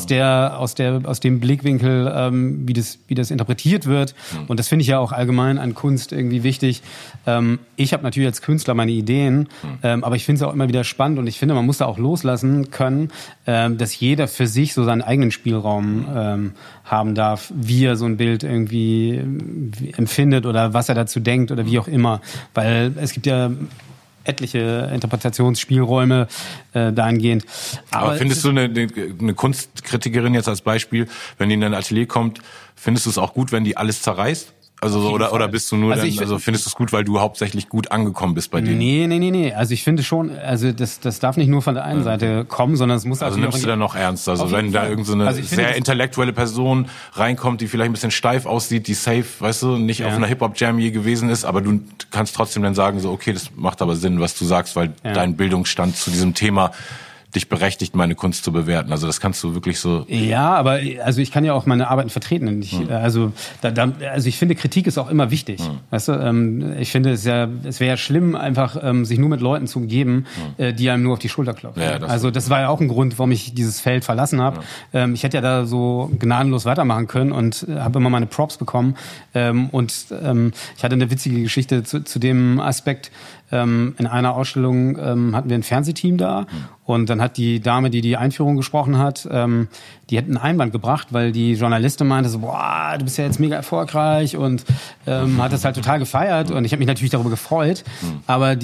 aus dem Blickwinkel, wie das interpretiert wird. Und das finde ich ja auch allgemein an Kunst irgendwie wichtig. Ich habe natürlich als Künstler meine Ideen, aber ich finde es auch immer wieder spannend und ich finde, man muss da auch loslassen können, dass jeder für sich so seinen eigenen Spielraum haben darf, wie er so ein Bild irgendwie empfindet oder was er dazu denkt oder wie auch immer. Weil es gibt ja etliche Interpretationsspielräume dahingehend. Aber findest du eine Kunstkritikerin jetzt als Beispiel, wenn die in dein Atelier kommt, findest du es auch gut, wenn die alles zerreißt? Also oder bist du nur also findest du es gut, weil du hauptsächlich gut angekommen bist bei denen? Nee. Also ich finde schon, also das darf nicht nur von der einen Seite kommen, sondern es muss also nimmst du dann noch ernst? Also wenn da irgend so eine sehr intellektuelle Person reinkommt, die vielleicht ein bisschen steif aussieht, die safe, weißt du, nicht auf einer Hip-Hop-Jam je gewesen ist, aber du kannst trotzdem dann sagen so, okay, das macht aber Sinn, was du sagst, weil dein Bildungsstand zu diesem Thema dich berechtigt, meine Kunst zu bewerten. Also das kannst du wirklich so... Ja, aber also ich kann ja auch meine Arbeiten vertreten. Also ich finde, Kritik ist auch immer wichtig. Weißt du? Ich finde, es wäre ja schlimm, einfach sich nur mit Leuten zu umgeben, die einem nur auf die Schulter klopfen. Ja, das war ja auch ein Grund, warum ich dieses Feld verlassen habe. Ich hätte ja da so gnadenlos weitermachen können und habe immer meine Props bekommen. Ich hatte eine witzige Geschichte zu dem Aspekt. In einer Ausstellung hatten wir ein Fernsehteam da und dann hat die Dame, die Einführung gesprochen hat, die hat ein Einband gebracht, weil die Journalistin meinte so, boah, du bist ja jetzt mega erfolgreich und hat das halt total gefeiert und ich habe mich natürlich darüber gefreut, aber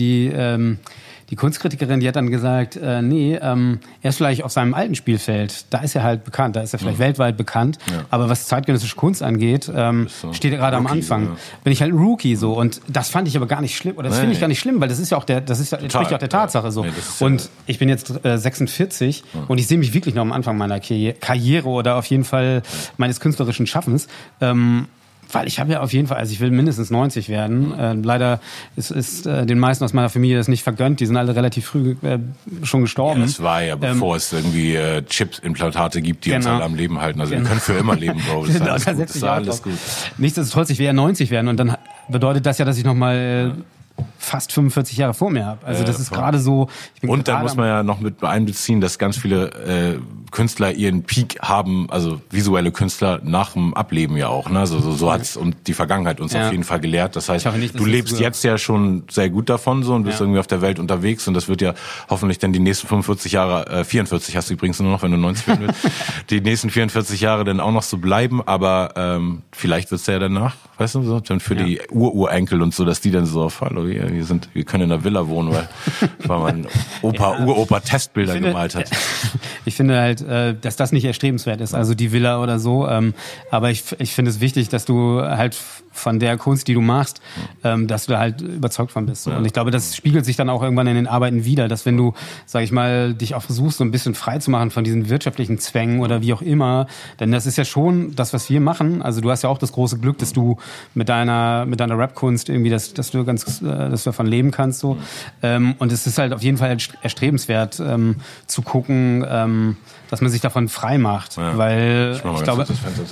die Kunstkritikerin, die hat dann gesagt, er ist vielleicht auf seinem alten Spielfeld, da ist er halt bekannt, da ist er vielleicht weltweit bekannt, aber was zeitgenössische Kunst angeht, steht er gerade am Anfang. Bin ich halt Rookie so und das fand ich aber gar nicht schlimm oder das finde ich gar nicht schlimm, weil das ist ja auch entspricht auch der Tatsache so. Und ich bin jetzt 46 und ich sehe mich wirklich noch am Anfang meiner Karriere oder auf jeden Fall meines künstlerischen Schaffens. Weil ich habe ja auf jeden Fall, also ich will mindestens 90 werden. Leider ist den meisten aus meiner Familie das nicht vergönnt. Die sind alle relativ früh schon gestorben. Ja, das war ja, bevor es irgendwie Chip-Implantate gibt, die uns alle am Leben halten. Also wir können für immer leben, Bro. Das ist alles gut. Nichtsdestotrotz, ich will ja 90 werden und dann bedeutet das ja, dass ich nochmal fast 45 Jahre vor mir habe. Also das ist gerade so... Und dann muss man ja noch mit einbeziehen, dass ganz viele Künstler ihren Peak haben, also visuelle Künstler nach dem Ableben ja auch. Ne? Also so hat's und die Vergangenheit uns auf jeden Fall gelehrt. Das heißt, du lebst jetzt ja schon sehr gut davon so und bist irgendwie auf der Welt unterwegs und das wird ja hoffentlich dann die nächsten 45 Jahre, 44 hast du übrigens nur noch, wenn du 90 werden willst, die nächsten 44 Jahre dann auch noch so bleiben, aber vielleicht wird's ja danach, weißt du, so, dann für die Ururenkel und so, dass die dann so, hallo, wir können in einer Villa wohnen, weil mein Uropa Testbilder gemalt hat. Ich finde halt, dass das nicht erstrebenswert ist, also die Villa oder so. Aber ich finde es wichtig, dass du halt von der Kunst, die du machst, dass du da halt überzeugt von bist. Und ich glaube, das spiegelt sich dann auch irgendwann in den Arbeiten wider, dass wenn du, sag ich mal, dich auch versuchst, so ein bisschen frei zu machen von diesen wirtschaftlichen Zwängen oder wie auch immer, denn das ist ja schon das, was wir machen. Also du hast ja auch das große Glück, dass du mit deiner Rap-Kunst irgendwie, dass du davon leben kannst, so. Und es ist halt auf jeden Fall erstrebenswert, zu gucken, dass man sich davon frei macht, weil ich glaube,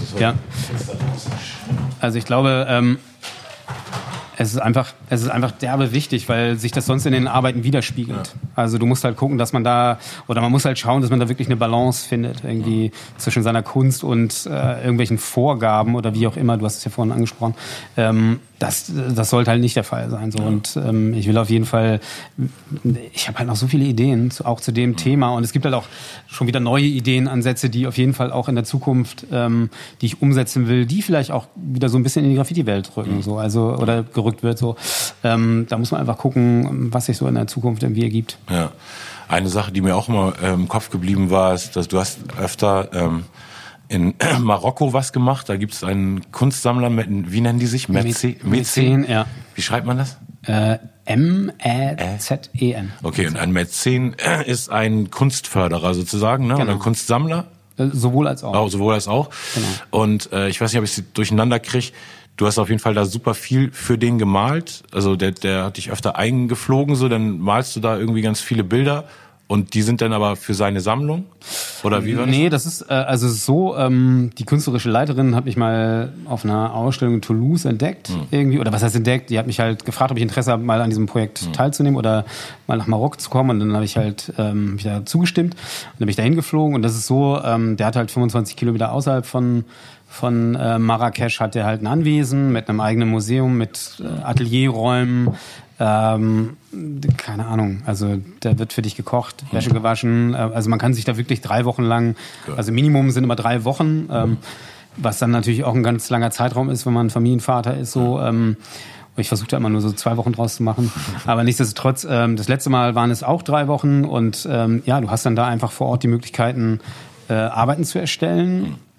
also ich glaube, es ist einfach derbe wichtig, weil sich das sonst in den Arbeiten widerspiegelt. Also du musst halt gucken, dass man muss halt schauen, dass man da wirklich eine Balance findet, irgendwie zwischen seiner Kunst und irgendwelchen Vorgaben oder wie auch immer, du hast es ja vorhin angesprochen. Das sollte halt nicht der Fall sein. So. Und ich will auf jeden Fall, ich habe halt noch so viele Ideen, auch zu dem Thema. Und es gibt halt auch schon wieder neue Ideenansätze, die auf jeden Fall auch in der Zukunft, die ich umsetzen will, die vielleicht auch wieder so ein bisschen in die Graffiti-Welt rücken, so, also, oder gerückt wird. So. Da muss man einfach gucken, was sich so in der Zukunft irgendwie ergibt. Ja. Eine Sache, die mir auch immer im Kopf geblieben war, ist, dass du hast öfter in Marokko was gemacht. Da gibt es einen Kunstsammler, wie nennen die sich? Mäzen, ja. Wie schreibt man das? M-E-Z-E-N. Okay, und ein Mäzen ist ein Kunstförderer sozusagen, ne? Genau. Und ein Kunstsammler? Sowohl als auch. Sowohl als auch. Genau. Und ich weiß nicht, ob ich es durcheinander kriege. Du hast auf jeden Fall da super viel für den gemalt. Also der hat dich öfter eingeflogen, so, dann malst du da irgendwie ganz viele Bilder. Und die sind dann aber für seine Sammlung? Oder wie war das? Nee, das ist also so, die künstlerische Leiterin hat mich mal auf einer Ausstellung in Toulouse entdeckt, irgendwie, oder was heißt entdeckt? Die hat mich halt gefragt, ob ich Interesse habe, mal an diesem Projekt teilzunehmen oder mal nach Marokko zu kommen. Und dann habe ich halt wieder zugestimmt. Und dann bin ich da hingeflogen. Und das ist so, der hat halt 25 Kilometer außerhalb von Marrakesch, hat der halt ein Anwesen mit einem eigenen Museum, mit Atelierräumen, keine Ahnung, also da wird für dich gekocht, Wäsche gewaschen, also man kann sich da wirklich 3 Wochen lang, also Minimum sind immer 3 Wochen, was dann natürlich auch ein ganz langer Zeitraum ist, wenn man Familienvater ist, so, ich versuche da immer nur so 2 Wochen draus zu machen, aber nichtsdestotrotz, das letzte Mal waren es auch 3 Wochen und du hast dann da einfach vor Ort die Möglichkeiten, Arbeiten zu erstellen.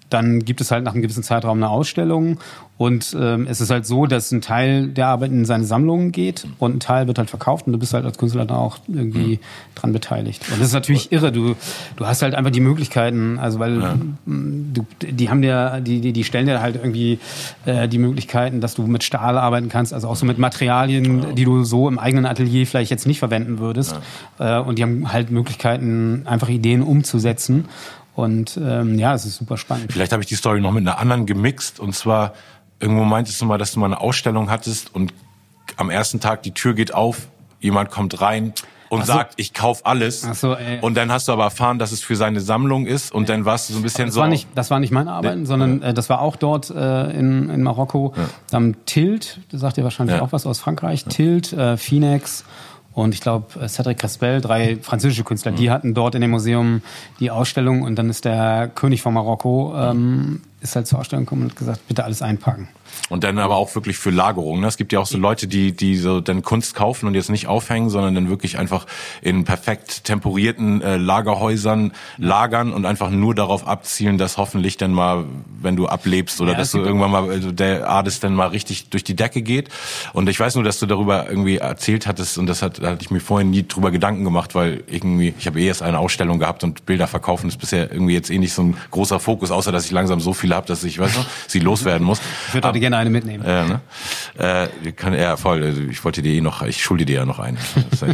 dann gibt es halt nach einem gewissen Zeitraum eine Ausstellung und es ist halt so, dass ein Teil der Arbeit in seine Sammlung geht und ein Teil wird halt verkauft und du bist halt als Künstler dann auch irgendwie dran beteiligt. Und das ist natürlich irre, du hast halt einfach die Möglichkeiten, also weil die haben dir, die stellen dir halt irgendwie die Möglichkeiten, dass du mit Stahl arbeiten kannst, also auch so mit Materialien, die du so im eigenen Atelier vielleicht jetzt nicht verwenden würdest. Und die haben halt Möglichkeiten, einfach Ideen umzusetzen. Und es ist super spannend. Vielleicht habe ich die Story noch mit einer anderen gemixt. Und zwar, irgendwo meintest du mal, dass du mal eine Ausstellung hattest und am ersten Tag die Tür geht auf, jemand kommt rein und sagt, ich kauf alles. Und dann hast du aber erfahren, dass es für seine Sammlung ist und dann warst du so ein bisschen das war nicht meine Arbeit, sondern das war auch dort in Marokko. Da haben Tilt, das sagt ihr wahrscheinlich auch was aus Frankreich, Tilt, Phoenix und ich glaube Cédric Crespel, 3 französische Künstler, die hatten dort in dem Museum die Ausstellung und dann ist der König von Marokko ist halt zur Ausstellung gekommen und hat gesagt, bitte alles einpacken. Und dann aber auch wirklich für Lagerung. Ne? Es gibt ja auch so Leute, die so dann Kunst kaufen und jetzt nicht aufhängen, sondern dann wirklich einfach in perfekt temperierten Lagerhäusern lagern und einfach nur darauf abzielen, dass hoffentlich dann mal, wenn du ablebst oder dass du irgendwann mal, also der Artist dann mal richtig durch die Decke geht. Und ich weiß nur, dass du darüber irgendwie erzählt hattest und da hatte ich mir vorhin nie drüber Gedanken gemacht, weil irgendwie, ich habe erst eine Ausstellung gehabt und Bilder verkaufen ist bisher irgendwie jetzt nicht so ein großer Fokus, außer dass ich langsam so viele habe, dass ich, sie loswerden muss. Ich würde heute gerne eine mitnehmen. Voll. Ich wollte dir ich schulde dir ja noch eine.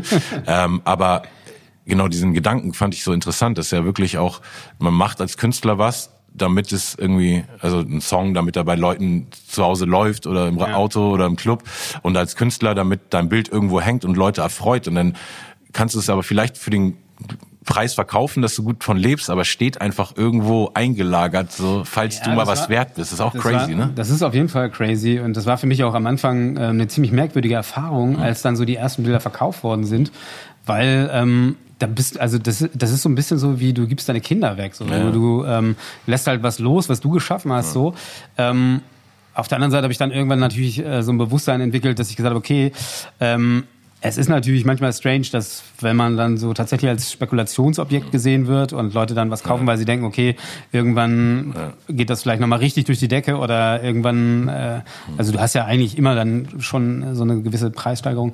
Aber genau diesen Gedanken fand ich so interessant, dass ja wirklich auch, man macht als Künstler was, damit es irgendwie, also ein Song, damit er bei Leuten zu Hause läuft oder im Auto oder im Club und als Künstler, damit dein Bild irgendwo hängt und Leute erfreut und dann kannst du es aber vielleicht für den Preis verkaufen, dass du gut von lebst, aber steht einfach irgendwo eingelagert, so falls du mal was wert bist. Das ist auch crazy, ne? Das ist auf jeden Fall crazy und das war für mich auch am Anfang eine ziemlich merkwürdige Erfahrung, als dann so die ersten Bilder verkauft worden sind, weil das ist so ein bisschen so, wie du gibst deine Kinder weg, so du lässt halt was los, was du geschaffen hast, so. Auf der anderen Seite habe ich dann irgendwann natürlich so ein Bewusstsein entwickelt, dass ich gesagt habe, okay, es ist natürlich manchmal strange, dass wenn man dann so tatsächlich als Spekulationsobjekt gesehen wird und Leute dann was kaufen, weil sie denken, okay, irgendwann geht das vielleicht nochmal richtig durch die Decke oder irgendwann, also du hast ja eigentlich immer dann schon so eine gewisse Preissteigerung.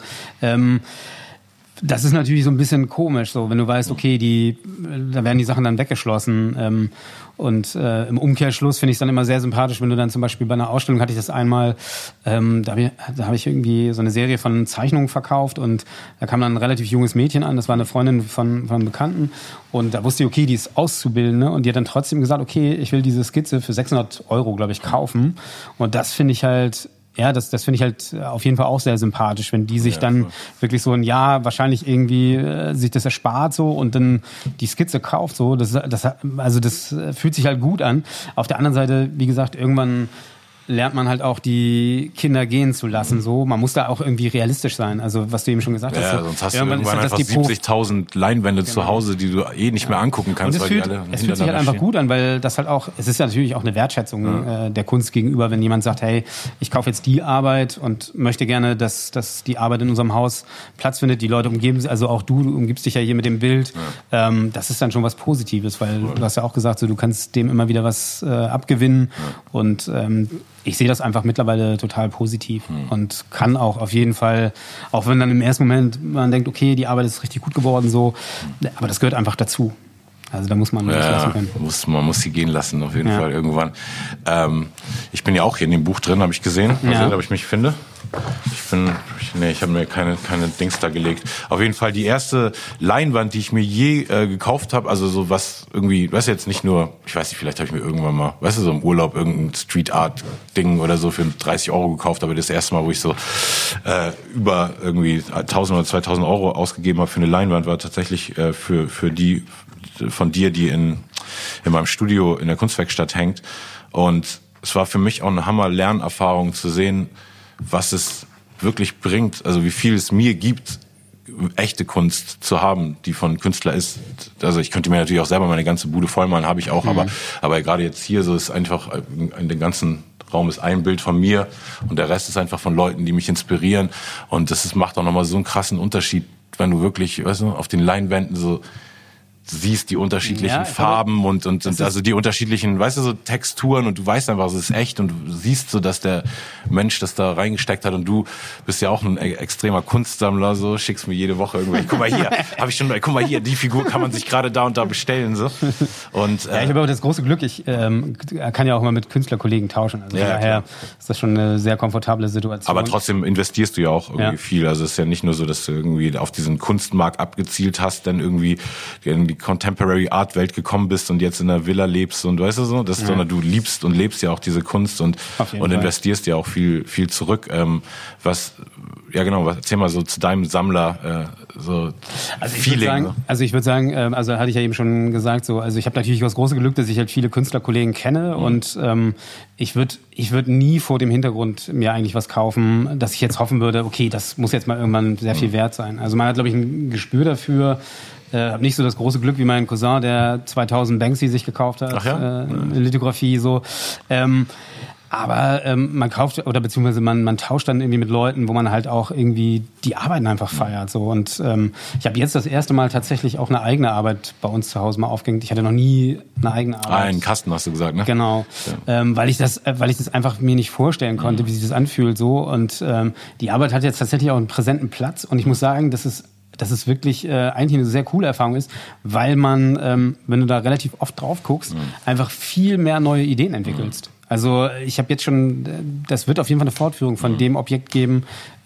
Das ist natürlich so ein bisschen komisch, so wenn du weißt, okay, da werden die Sachen dann weggeschlossen. Und im Umkehrschluss finde ich es dann immer sehr sympathisch, wenn du dann zum Beispiel bei einer Ausstellung hatte ich das einmal, da habe ich irgendwie so eine Serie von Zeichnungen verkauft und da kam dann ein relativ junges Mädchen an, das war eine Freundin von einem Bekannten und da wusste ich, okay, die ist Auszubildende und die hat dann trotzdem gesagt, okay, ich will diese Skizze für 600 €, glaube ich, kaufen und das finde ich halt, das finde ich halt auf jeden Fall auch sehr sympathisch, wenn die sich dann wirklich so ein Jahr wahrscheinlich irgendwie sich das erspart so und dann die Skizze kauft so. Das fühlt sich halt gut an. Auf der anderen Seite, wie gesagt, irgendwann lernt man halt auch die Kinder gehen zu lassen. So, man muss da auch irgendwie realistisch sein. Also was du eben schon gesagt hast. Ja, sonst hast du irgendwann einfach 70.000 Leinwände zu Hause, die du nicht mehr angucken kannst, weil die alle es fühlt sich halt einfach gut an, weil das halt auch, es ist ja natürlich auch eine Wertschätzung der Kunst gegenüber, wenn jemand sagt, hey, ich kaufe jetzt die Arbeit und möchte gerne, dass die Arbeit in unserem Haus Platz findet. Die Leute umgeben sich, also auch du umgibst dich ja hier mit dem Bild. Das ist dann schon was Positives, weil du hast ja auch gesagt, so du kannst dem immer wieder was abgewinnen und ich sehe das einfach mittlerweile total positiv und kann auch auf jeden Fall, auch wenn dann im ersten Moment man denkt, okay, die Arbeit ist richtig gut geworden, so, aber das gehört einfach dazu. Also da muss man lassen können. Man muss sie gehen lassen, auf jeden Fall irgendwann. Ich bin ja auch hier in dem Buch drin, habe ich gesehen. Mal sehen, ob ich mich finde. Ich habe mir keine Dings da gelegt. Auf jeden Fall die erste Leinwand, die ich mir je gekauft habe, also so was irgendwie, weißt du, jetzt nicht nur, ich weiß nicht, vielleicht habe ich mir irgendwann mal, weißt du, so im Urlaub irgendein Street Art Ding oder so für 30 € gekauft, aber das erste Mal, wo ich so über irgendwie 1.000 oder 2.000 € ausgegeben habe für eine Leinwand, war tatsächlich für die von dir, die in meinem Studio in der Kunstwerkstatt hängt. Und es war für mich auch eine Hammer-Lernerfahrung zu sehen, was es wirklich bringt, also wie viel es mir gibt, echte Kunst zu haben, die von Künstler ist. Also ich könnte mir natürlich auch selber meine ganze Bude vollmalen, habe ich auch, aber gerade jetzt hier so ist einfach, in dem ganzen Raum ist ein Bild von mir und der Rest ist einfach von Leuten, die mich inspirieren und macht auch nochmal so einen krassen Unterschied, wenn du wirklich, weißt du, auf den Leinwänden so siehst die unterschiedlichen Farben und also die unterschiedlichen, weißt du, so Texturen und du weißt einfach, es ist echt und du siehst so, dass der Mensch das da reingesteckt hat und du bist ja auch ein extremer Kunstsammler, so schickst mir jede Woche irgendwelche, guck mal hier, die Figur kann man sich gerade da und da bestellen, so. Und ich habe aber das große Glück, ich kann ja auch immer mit Künstlerkollegen tauschen, also daher ist das schon eine sehr komfortable Situation. Aber trotzdem investierst du ja auch irgendwie viel, also es ist ja nicht nur so, dass du irgendwie auf diesen Kunstmarkt abgezielt hast, dann irgendwie in die Contemporary Art Welt gekommen bist und jetzt in einer Villa lebst und weißt du so, sondern du liebst und lebst ja auch diese Kunst und investierst ja auch viel zurück. Erzähl mal so zu deinem Sammler Feeling. Ich würde sagen, hatte ich ja eben schon gesagt, so, also ich habe natürlich das große Glück, dass ich halt viele Künstlerkollegen kenne und ich würde nie vor dem Hintergrund mir eigentlich was kaufen, dass ich jetzt hoffen würde, okay, das muss jetzt mal irgendwann sehr viel wert sein. Also man hat, glaube ich, ein Gespür dafür. Habe nicht so das große Glück wie mein Cousin, der 2000 Banksy sich gekauft hat, Lithografie so. Aber man kauft oder beziehungsweise man tauscht dann irgendwie mit Leuten, wo man halt auch irgendwie die Arbeiten einfach feiert. So. Und ich habe jetzt das erste Mal tatsächlich auch eine eigene Arbeit bei uns zu Hause mal aufgehängt. Ich hatte noch nie eine eigene Arbeit. Einen Kasten hast du gesagt, ne? Genau. Ja. Weil ich das einfach mir nicht vorstellen konnte, wie sich das anfühlt so. Und die Arbeit hat jetzt tatsächlich auch einen präsenten Platz. Und ich muss sagen, dass es wirklich eigentlich eine sehr coole Erfahrung ist, weil man, wenn du da relativ oft drauf guckst, einfach viel mehr neue Ideen entwickelst. Also ich habe jetzt schon, das wird auf jeden Fall eine Fortführung von dem Objekt geben,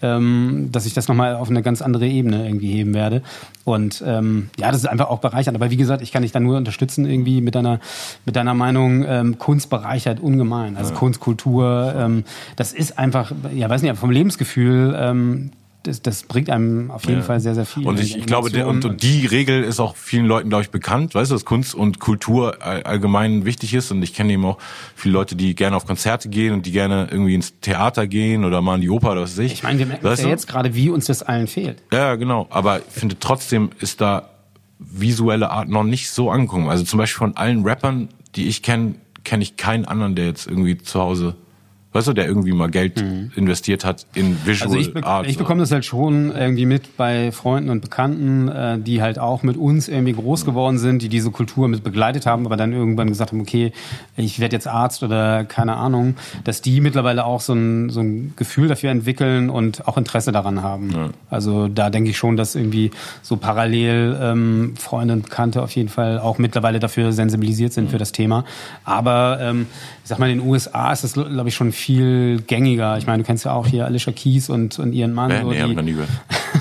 dass ich das nochmal auf eine ganz andere Ebene irgendwie heben werde. Und das ist einfach auch bereichernd. Aber wie gesagt, ich kann dich da nur unterstützen irgendwie mit deiner Meinung, Kunst bereichert ungemein. Also Kunst, Kultur, das ist einfach, weiß nicht, vom Lebensgefühl, das bringt einem auf jeden Fall sehr, sehr viel. Und ich glaube, die Regel ist auch vielen Leuten, glaube ich, bekannt, weißt du, dass Kunst und Kultur allgemein wichtig ist. Und ich kenne eben auch viele Leute, die gerne auf Konzerte gehen und die gerne irgendwie ins Theater gehen oder mal in die Oper oder was weiß ich. Ich meine, wir merken ja jetzt gerade, wie uns das allen fehlt. Ja, genau. Aber ich finde trotzdem ist da visuelle Art noch nicht so angekommen. Also zum Beispiel von allen Rappern, die ich kenne ich keinen anderen, der jetzt irgendwie zu Hause, weißt du, der irgendwie mal Geld investiert hat in Visual Art. Ich bekomme das halt schon irgendwie mit bei Freunden und Bekannten, die halt auch mit uns irgendwie groß geworden sind, die diese Kultur mit begleitet haben, aber dann irgendwann gesagt haben, okay, ich werde jetzt Arzt oder keine Ahnung, dass die mittlerweile auch so ein Gefühl dafür entwickeln und auch Interesse daran haben. Ja. Also da denke ich schon, dass irgendwie so parallel Freunde und Bekannte auf jeden Fall auch mittlerweile dafür sensibilisiert sind für das Thema. Aber ich sag mal, in den USA ist das, glaube ich, schon viel gängiger. Ich meine, du kennst ja auch hier Alicia Keys und ihren Mann. Nee, hab ich noch nie gehört.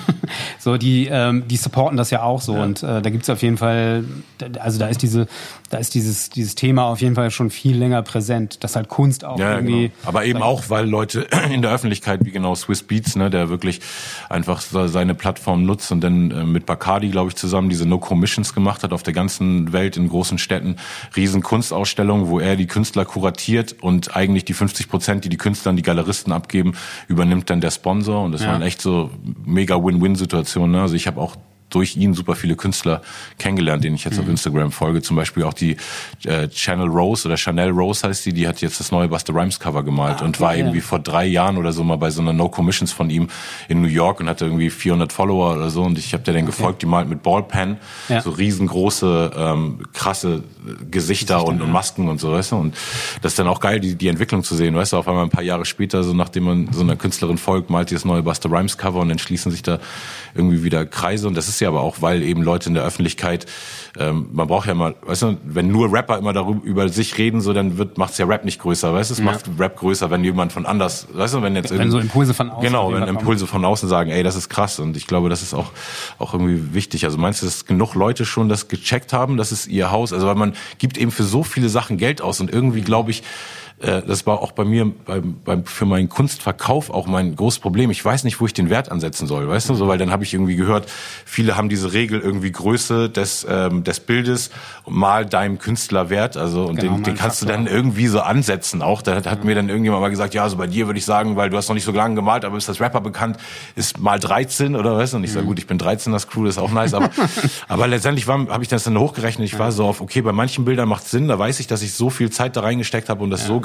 So, die supporten das ja auch so. Ja. Und da gibt's auf jeden Fall, also da ist dieses Thema auf jeden Fall schon viel länger präsent, dass halt Kunst auch irgendwie... Genau. Aber eben auch, weil Leute in der Öffentlichkeit, wie genau Swiss Beats, ne, der wirklich einfach seine Plattform nutzt und dann mit Bacardi, glaube ich, zusammen diese No-Commissions gemacht hat auf der ganzen Welt in großen Städten, riesen Kunstausstellungen, wo er die Künstler kuratiert und eigentlich die 50%, die Künstler an die Galeristen abgeben, übernimmt dann der Sponsor. Und das waren echt so mega Win-Win-Situationen. Ne? Also ich habe auch durch ihn super viele Künstler kennengelernt, denen ich jetzt auf Instagram folge. Zum Beispiel auch die Chanel Rose oder Chanel Rose heißt die hat jetzt das neue Busta Rhymes Cover gemalt und war irgendwie vor 3 Jahren oder so mal bei so einer No Commissions von ihm in New York und hatte irgendwie 400 Follower oder so und ich habe der dann gefolgt, die malt mit Ballpen, so riesengroße, krasse Gesichter und Masken und so, weißt du, und das ist dann auch geil, die Entwicklung zu sehen, weißt du, auf einmal ein paar Jahre später, so nachdem man so einer Künstlerin folgt, malt die das neue Busta Rhymes Cover und dann schließen sich da irgendwie wieder Kreise und das ist ja aber auch, weil eben Leute in der Öffentlichkeit, man braucht ja mal, weißt du, wenn nur Rapper immer darüber über sich reden, so dann macht's ja Rap nicht größer, weißt du, es macht Rap größer, wenn jemand von anders, weißt du, wenn so Impulse von außen. Genau, wenn Impulse von außen sagen, ey, das ist krass und ich glaube, das ist auch irgendwie wichtig. Also meinst du, dass genug Leute schon das gecheckt haben, das ist ihr Haus, also weil man gibt eben für so viele Sachen Geld aus und irgendwie glaube ich, das war auch bei mir für meinen Kunstverkauf auch mein großes Problem. Ich weiß nicht, wo ich den Wert ansetzen soll, weißt du? So, weil dann habe ich irgendwie gehört, viele haben diese Regel irgendwie Größe des Bildes mal deinem Künstler Wert, also und genau, den kannst du dann irgendwie so ansetzen. Auch da hat mir dann irgendjemand mal gesagt, ja, also bei dir würde ich sagen, weil du hast noch nicht so lange gemalt, aber ist das Rapper bekannt, ist mal 13 oder weißt du? Und ich sage, gut, ich bin 13, das Crew, das ist auch nice, aber letztendlich habe ich das dann hochgerechnet. Ich war so auf, okay, bei manchen Bildern macht es Sinn, da weiß ich, dass ich so viel Zeit da reingesteckt habe und das so geil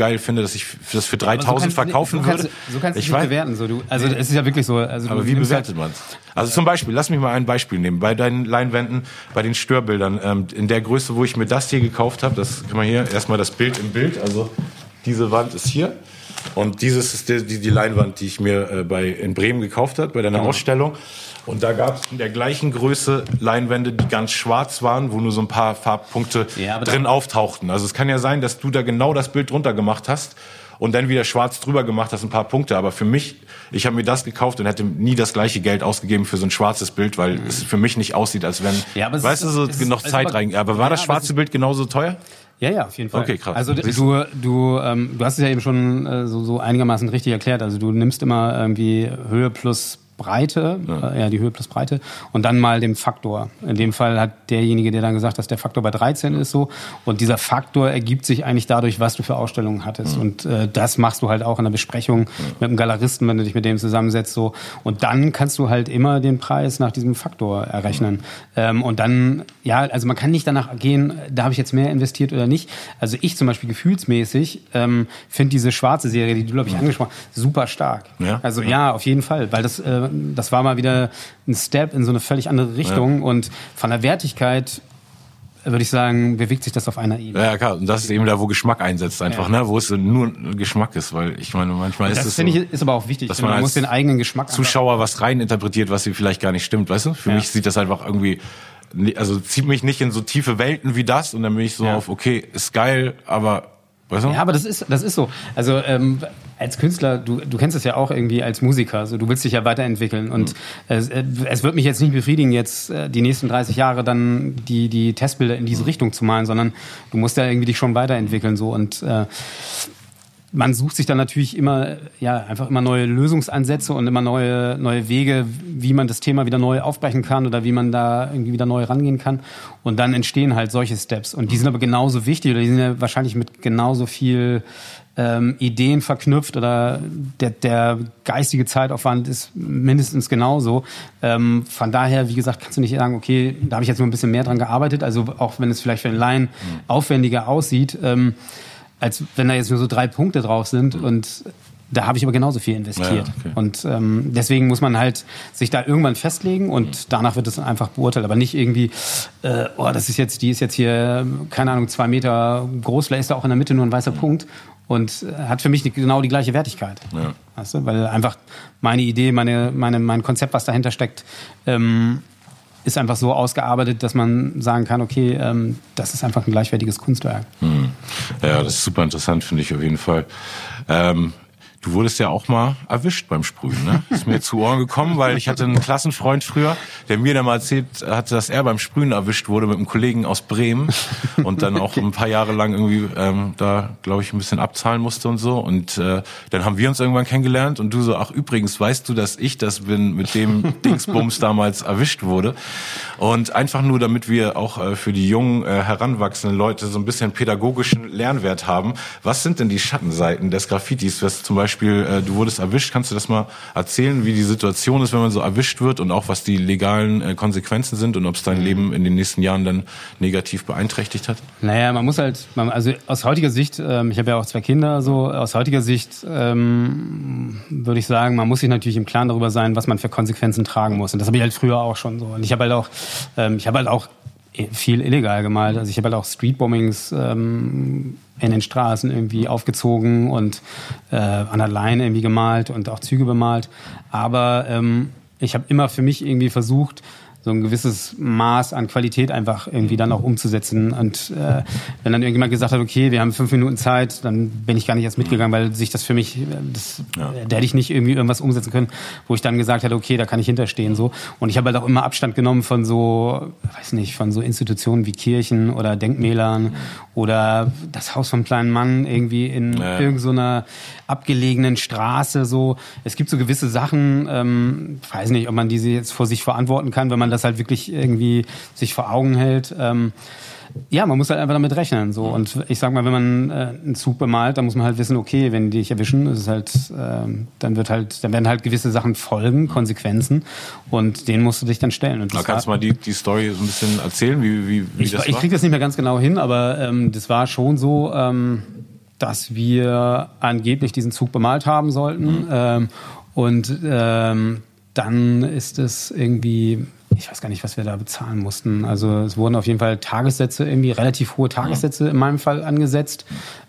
geil finde, dass ich das für 3.000 verkaufen würde. So kannst du es nicht bewerten. So, es ist ja wirklich so. Also aber wie bewertet man es? Also zum Beispiel, lass mich mal ein Beispiel nehmen. Bei deinen Leinwänden, bei den Störbildern, in der Größe, wo ich mir das hier gekauft habe, das kann man hier erstmal das Bild im Bild. Also diese Wand ist hier. Und dieses ist die Leinwand, die ich mir in Bremen gekauft habe, bei deiner Ausstellung. Und da gab es in der gleichen Größe Leinwände, die ganz schwarz waren, wo nur so ein paar Farbpunkte drin auftauchten. Also es kann ja sein, dass du da genau das Bild drunter gemacht hast und dann wieder schwarz drüber gemacht hast, ein paar Punkte. Aber für mich, ich habe mir das gekauft und hätte nie das gleiche Geld ausgegeben für so ein schwarzes Bild, weil es für mich nicht aussieht, als wenn, weißt du, so noch Zeit rein. Aber war das schwarze Bild genauso teuer? Ja, auf jeden Fall. Okay, krass. Also du hast es ja eben schon so einigermaßen richtig erklärt. Also du nimmst immer irgendwie Höhe plus Breite, die Höhe plus Breite und dann mal den Faktor. In dem Fall hat derjenige, der dann gesagt hat, dass der Faktor bei 13 ist so und dieser Faktor ergibt sich eigentlich dadurch, was du für Ausstellungen hattest und das machst du halt auch in der Besprechung mit einem Galeristen, wenn du dich mit dem zusammensetzt so und dann kannst du halt immer den Preis nach diesem Faktor errechnen und dann, also man kann nicht danach gehen, da habe ich jetzt mehr investiert oder nicht. Also ich zum Beispiel gefühlsmäßig finde diese schwarze Serie, die du glaube ich angesprochen hast, super stark. Ja? Also auf jeden Fall, weil das war mal wieder ein Step in so eine völlig andere Richtung und von der Wertigkeit würde ich sagen, bewegt sich das auf einer Ebene. Ja, klar. Und das ist eben da, wo Geschmack einsetzt einfach, ne? Wo es nur Geschmack ist, weil ich meine, manchmal ist es das finde ich ist aber auch wichtig, dass man muss den eigenen Geschmack Zuschauer was rein interpretiert, was vielleicht gar nicht stimmt, weißt du? Für mich sieht das einfach irgendwie, also zieht mich nicht in so tiefe Welten wie das und dann bin ich so auf, okay, ist geil, aber weißt du? Ja, aber das ist so. Also als Künstler, du kennst es ja auch irgendwie als Musiker, also du willst dich ja weiterentwickeln und es wird mich jetzt nicht befriedigen, jetzt die nächsten 30 Jahre dann die Testbilder in diese Richtung zu malen, sondern du musst ja irgendwie dich schon weiterentwickeln so und man sucht sich dann natürlich immer, einfach immer neue Lösungsansätze und immer neue Wege, wie man das Thema wieder neu aufbrechen kann oder wie man da irgendwie wieder neu rangehen kann. Und dann entstehen halt solche Steps. Und die sind aber genauso wichtig oder die sind ja wahrscheinlich mit genauso viel Ideen verknüpft oder der geistige Zeitaufwand ist mindestens genauso. Von daher, wie gesagt, kannst du nicht sagen, okay, da habe ich jetzt nur ein bisschen mehr dran gearbeitet. Also auch wenn es vielleicht für den Laien aufwendiger aussieht, als wenn da jetzt nur so 3 Punkte drauf sind und da habe ich aber genauso viel investiert. Ja, okay. Und deswegen muss man halt sich da irgendwann festlegen und danach wird es einfach beurteilt. Aber nicht irgendwie, die ist jetzt hier, keine Ahnung, 2 Meter groß, vielleicht ist da auch in der Mitte nur ein weißer Punkt und hat für mich genau die gleiche Wertigkeit. Ja. Weißt du? Weil einfach meine Idee, mein Konzept, was dahinter steckt, ist einfach so ausgearbeitet, dass man sagen kann, okay, das ist einfach ein gleichwertiges Kunstwerk. Ja, das ist super interessant, finde ich auf jeden Fall. Du wurdest ja auch mal erwischt beim Sprühen, ne? Ist mir zu Ohren gekommen, weil ich hatte einen Klassenfreund früher, der mir dann mal erzählt hatte, dass er beim Sprühen erwischt wurde mit einem Kollegen aus Bremen und dann auch ein paar Jahre lang irgendwie da, glaube ich, ein bisschen abzahlen musste und so. Und dann haben wir uns irgendwann kennengelernt und du so, ach übrigens, weißt du, dass ich das bin, mit dem Dingsbums damals erwischt wurde? Und einfach nur, damit wir auch für die jungen, heranwachsenden Leute so ein bisschen pädagogischen Lernwert haben. Was sind denn die Schattenseiten des Graffitis? Was zum Beispiel, du wurdest erwischt, kannst du das mal erzählen, wie die Situation ist, wenn man so erwischt wird und auch was die legalen Konsequenzen sind und ob es dein Leben in den nächsten Jahren dann negativ beeinträchtigt hat? Naja, man muss halt, also aus heutiger Sicht, ich habe ja auch 2 Kinder, so aus heutiger Sicht würde ich sagen, man muss sich natürlich im Klaren darüber sein, was man für Konsequenzen tragen muss. Und das habe ich halt früher auch schon so. Und ich habe halt auch viel illegal gemalt. Also ich habe halt auch Streetbombings in den Straßen irgendwie aufgezogen und an der Leine irgendwie gemalt und auch Züge bemalt. Aber ich habe immer für mich irgendwie versucht, so ein gewisses Maß an Qualität einfach irgendwie dann auch umzusetzen. Und wenn dann irgendjemand gesagt hat, okay, wir haben 5 Minuten Zeit, dann bin ich gar nicht erst mitgegangen, weil sich das für mich, da hätte ich nicht irgendwie irgendwas umsetzen können, wo ich dann gesagt hätte, okay, da kann ich hinterstehen. So. Und ich habe halt auch immer Abstand genommen von so Institutionen wie Kirchen oder Denkmälern oder das Haus vom kleinen Mann irgendwie in irgend so einer abgelegenen Straße. So. Es gibt so gewisse Sachen, weiß nicht, ob man diese jetzt vor sich verantworten kann, wenn man das halt wirklich irgendwie sich vor Augen hält. Ja, man muss halt einfach damit rechnen. So. Und ich sag mal, wenn man einen Zug bemalt, dann muss man halt wissen, okay, wenn die dich erwischen, ist halt, dann werden halt gewisse Sachen folgen, Konsequenzen, und denen musst du dich dann stellen. Und kannst du mal die Story so ein bisschen erzählen, wie das war? Ich krieg das nicht mehr ganz genau hin, aber das war schon so, dass wir angeblich diesen Zug bemalt haben sollten. Und dann ist es irgendwie, ich weiß gar nicht, was wir da bezahlen mussten. Also es wurden auf jeden Fall Tagessätze, irgendwie relativ hohe Tagessätze in meinem Fall angesetzt.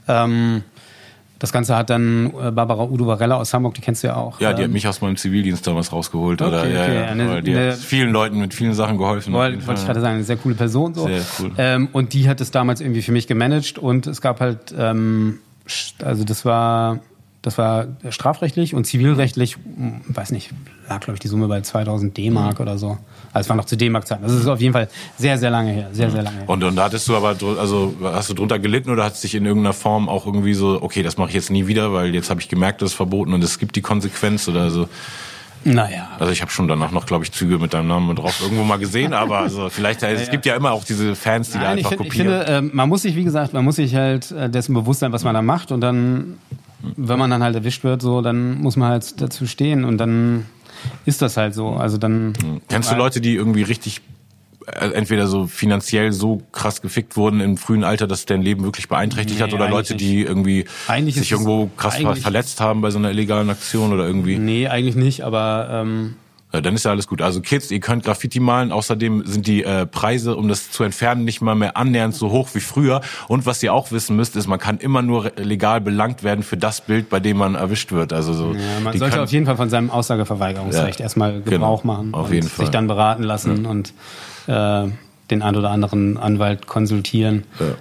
Das Ganze hat dann Barbara Udo Varella aus Hamburg, die kennst du ja auch. Ja, die hat mich aus meinem Zivildienst damals rausgeholt. Okay. Die hat vielen Leuten mit vielen Sachen geholfen. Wollte ich gerade sagen, eine sehr coole Person. So. Sehr cool. Und die hat es damals irgendwie für mich gemanagt und es gab halt, also das war strafrechtlich und zivilrechtlich, weiß nicht, lag glaube ich die Summe bei 2000 D-Mark oder so. Also es war noch zu D-Mark-Zeiten. Das ist auf jeden Fall sehr, sehr lange her. Sehr, sehr lange her. Und hattest du aber, also hast du drunter gelitten oder hat es dich in irgendeiner Form auch irgendwie so, okay, das mache ich jetzt nie wieder, weil jetzt habe ich gemerkt, das ist verboten und es gibt die Konsequenz oder so? Naja. Also ich habe schon danach noch, glaube ich, Züge mit deinem Namen drauf irgendwo mal gesehen, aber also vielleicht, es gibt ja immer auch diese Fans, die da einfach kopieren. Ich finde, man muss sich halt dessen bewusst sein, was man da macht und dann, wenn man dann halt erwischt wird, so, dann muss man halt dazu stehen und dann ist das halt so. Also dann. Kennst du Leute, die irgendwie richtig entweder so finanziell so krass gefickt wurden im frühen Alter, dass deren Leben wirklich beeinträchtigt hat, oder Leute, die irgendwie sich irgendwo krass verletzt haben bei so einer illegalen Aktion oder irgendwie? Nee, eigentlich nicht, aber ja, dann ist ja alles gut. Also Kids, ihr könnt Graffiti malen. Außerdem sind die Preise, um das zu entfernen, nicht mal mehr annähernd so hoch wie früher. Und was ihr auch wissen müsst, ist, man kann immer nur legal belangt werden für das Bild, bei dem man erwischt wird. Also so. Ja, man sollte auf jeden Fall von seinem Aussageverweigerungsrecht erstmal Gebrauch machen auf jeden Fall. Sich dann beraten lassen und den ein oder anderen Anwalt konsultieren.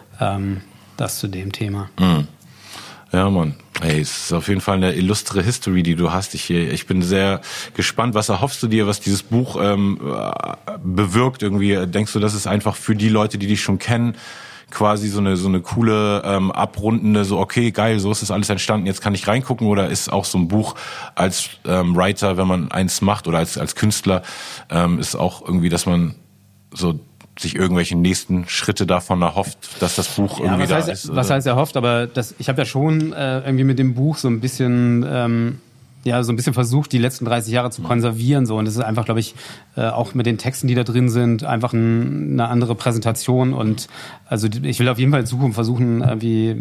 Das zu dem Thema. Ja, Mann. Ey, es ist auf jeden Fall eine illustre History, die du hast. Ich bin sehr gespannt. Was erhoffst du dir, was dieses Buch bewirkt irgendwie? Denkst du, das ist einfach für die Leute, die dich schon kennen, quasi so eine coole, abrundende, so okay, geil, so ist das alles entstanden, jetzt kann ich reingucken? Oder ist auch so ein Buch als Writer, wenn man eins macht oder als Künstler, ist auch irgendwie, dass man so sich irgendwelche nächsten Schritte davon erhofft, dass das Buch irgendwie da ist? Was heißt erhofft, aber ich habe ja schon irgendwie mit dem Buch so ein bisschen versucht, die letzten 30 Jahre zu konservieren, so. Und das ist einfach, glaube ich, auch mit den Texten, die da drin sind, einfach eine andere Präsentation. Und also ich will auf jeden Fall in Zukunft versuchen, irgendwie,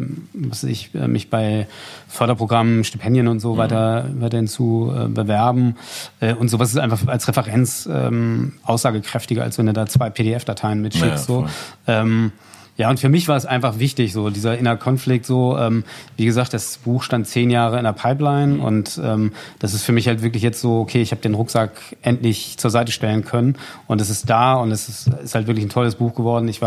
mich bei Förderprogrammen, Stipendien und so weiterhin zu bewerben. Und sowas ist einfach als Referenz aussagekräftiger, als wenn du da 2 PDF-Dateien mitschickst. Ja, so. Ja, und für mich war es einfach wichtig, so dieser Innerkonflikt, so wie gesagt, das Buch stand 10 Jahre in der Pipeline und das ist für mich halt wirklich jetzt so, okay, ich habe den Rucksack endlich zur Seite stellen können und es ist da und es ist halt wirklich ein tolles Buch geworden. Ich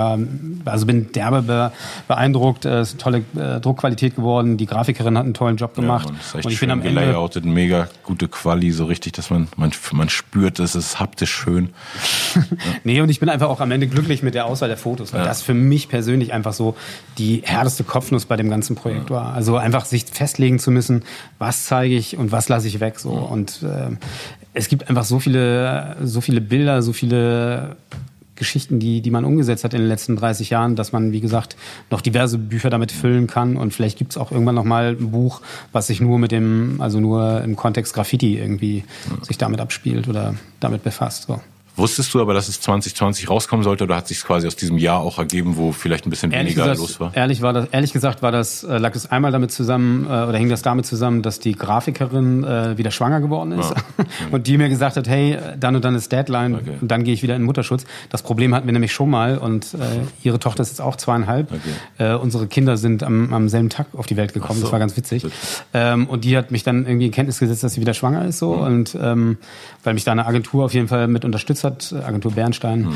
bin derbe beeindruckt, es ist eine tolle Druckqualität geworden, die Grafikerin hat einen tollen Job gemacht. Ja, man, ist echt und ich bin am Ende gelayoutet, mega gute Quali, so richtig, dass man spürt, es ist haptisch schön. Nee, und ich bin einfach auch am Ende glücklich mit der Auswahl der Fotos, weil das für mich persönlich einfach so die härteste Kopfnuss bei dem ganzen Projekt war. Also einfach sich festlegen zu müssen, was zeige ich und was lasse ich weg. So. Und es gibt einfach so viele Bilder, so viele Geschichten, die man umgesetzt hat in den letzten 30 Jahren, dass man, wie gesagt, noch diverse Bücher damit füllen kann. Und vielleicht gibt es auch irgendwann nochmal ein Buch, was sich nur nur im Kontext Graffiti irgendwie sich damit abspielt oder damit befasst. So. Wusstest du aber, dass es 2020 rauskommen sollte, oder hat sich quasi aus diesem Jahr auch ergeben, wo vielleicht ein bisschen weniger los war? Ehrlich gesagt lag es einmal damit zusammen, oder hing das damit zusammen, dass die Grafikerin wieder schwanger geworden ist und die mir gesagt hat, hey, dann und dann ist Deadline und dann gehe ich wieder in Mutterschutz. Das Problem hatten wir nämlich schon mal und ihre Tochter ist jetzt auch 2,5. Unsere Kinder sind am selben Tag auf die Welt gekommen, das war ganz witzig. Und die hat mich dann irgendwie in Kenntnis gesetzt, dass sie wieder schwanger ist, so und weil mich da eine Agentur auf jeden Fall mit unterstützt hat, Agentur Bernstein.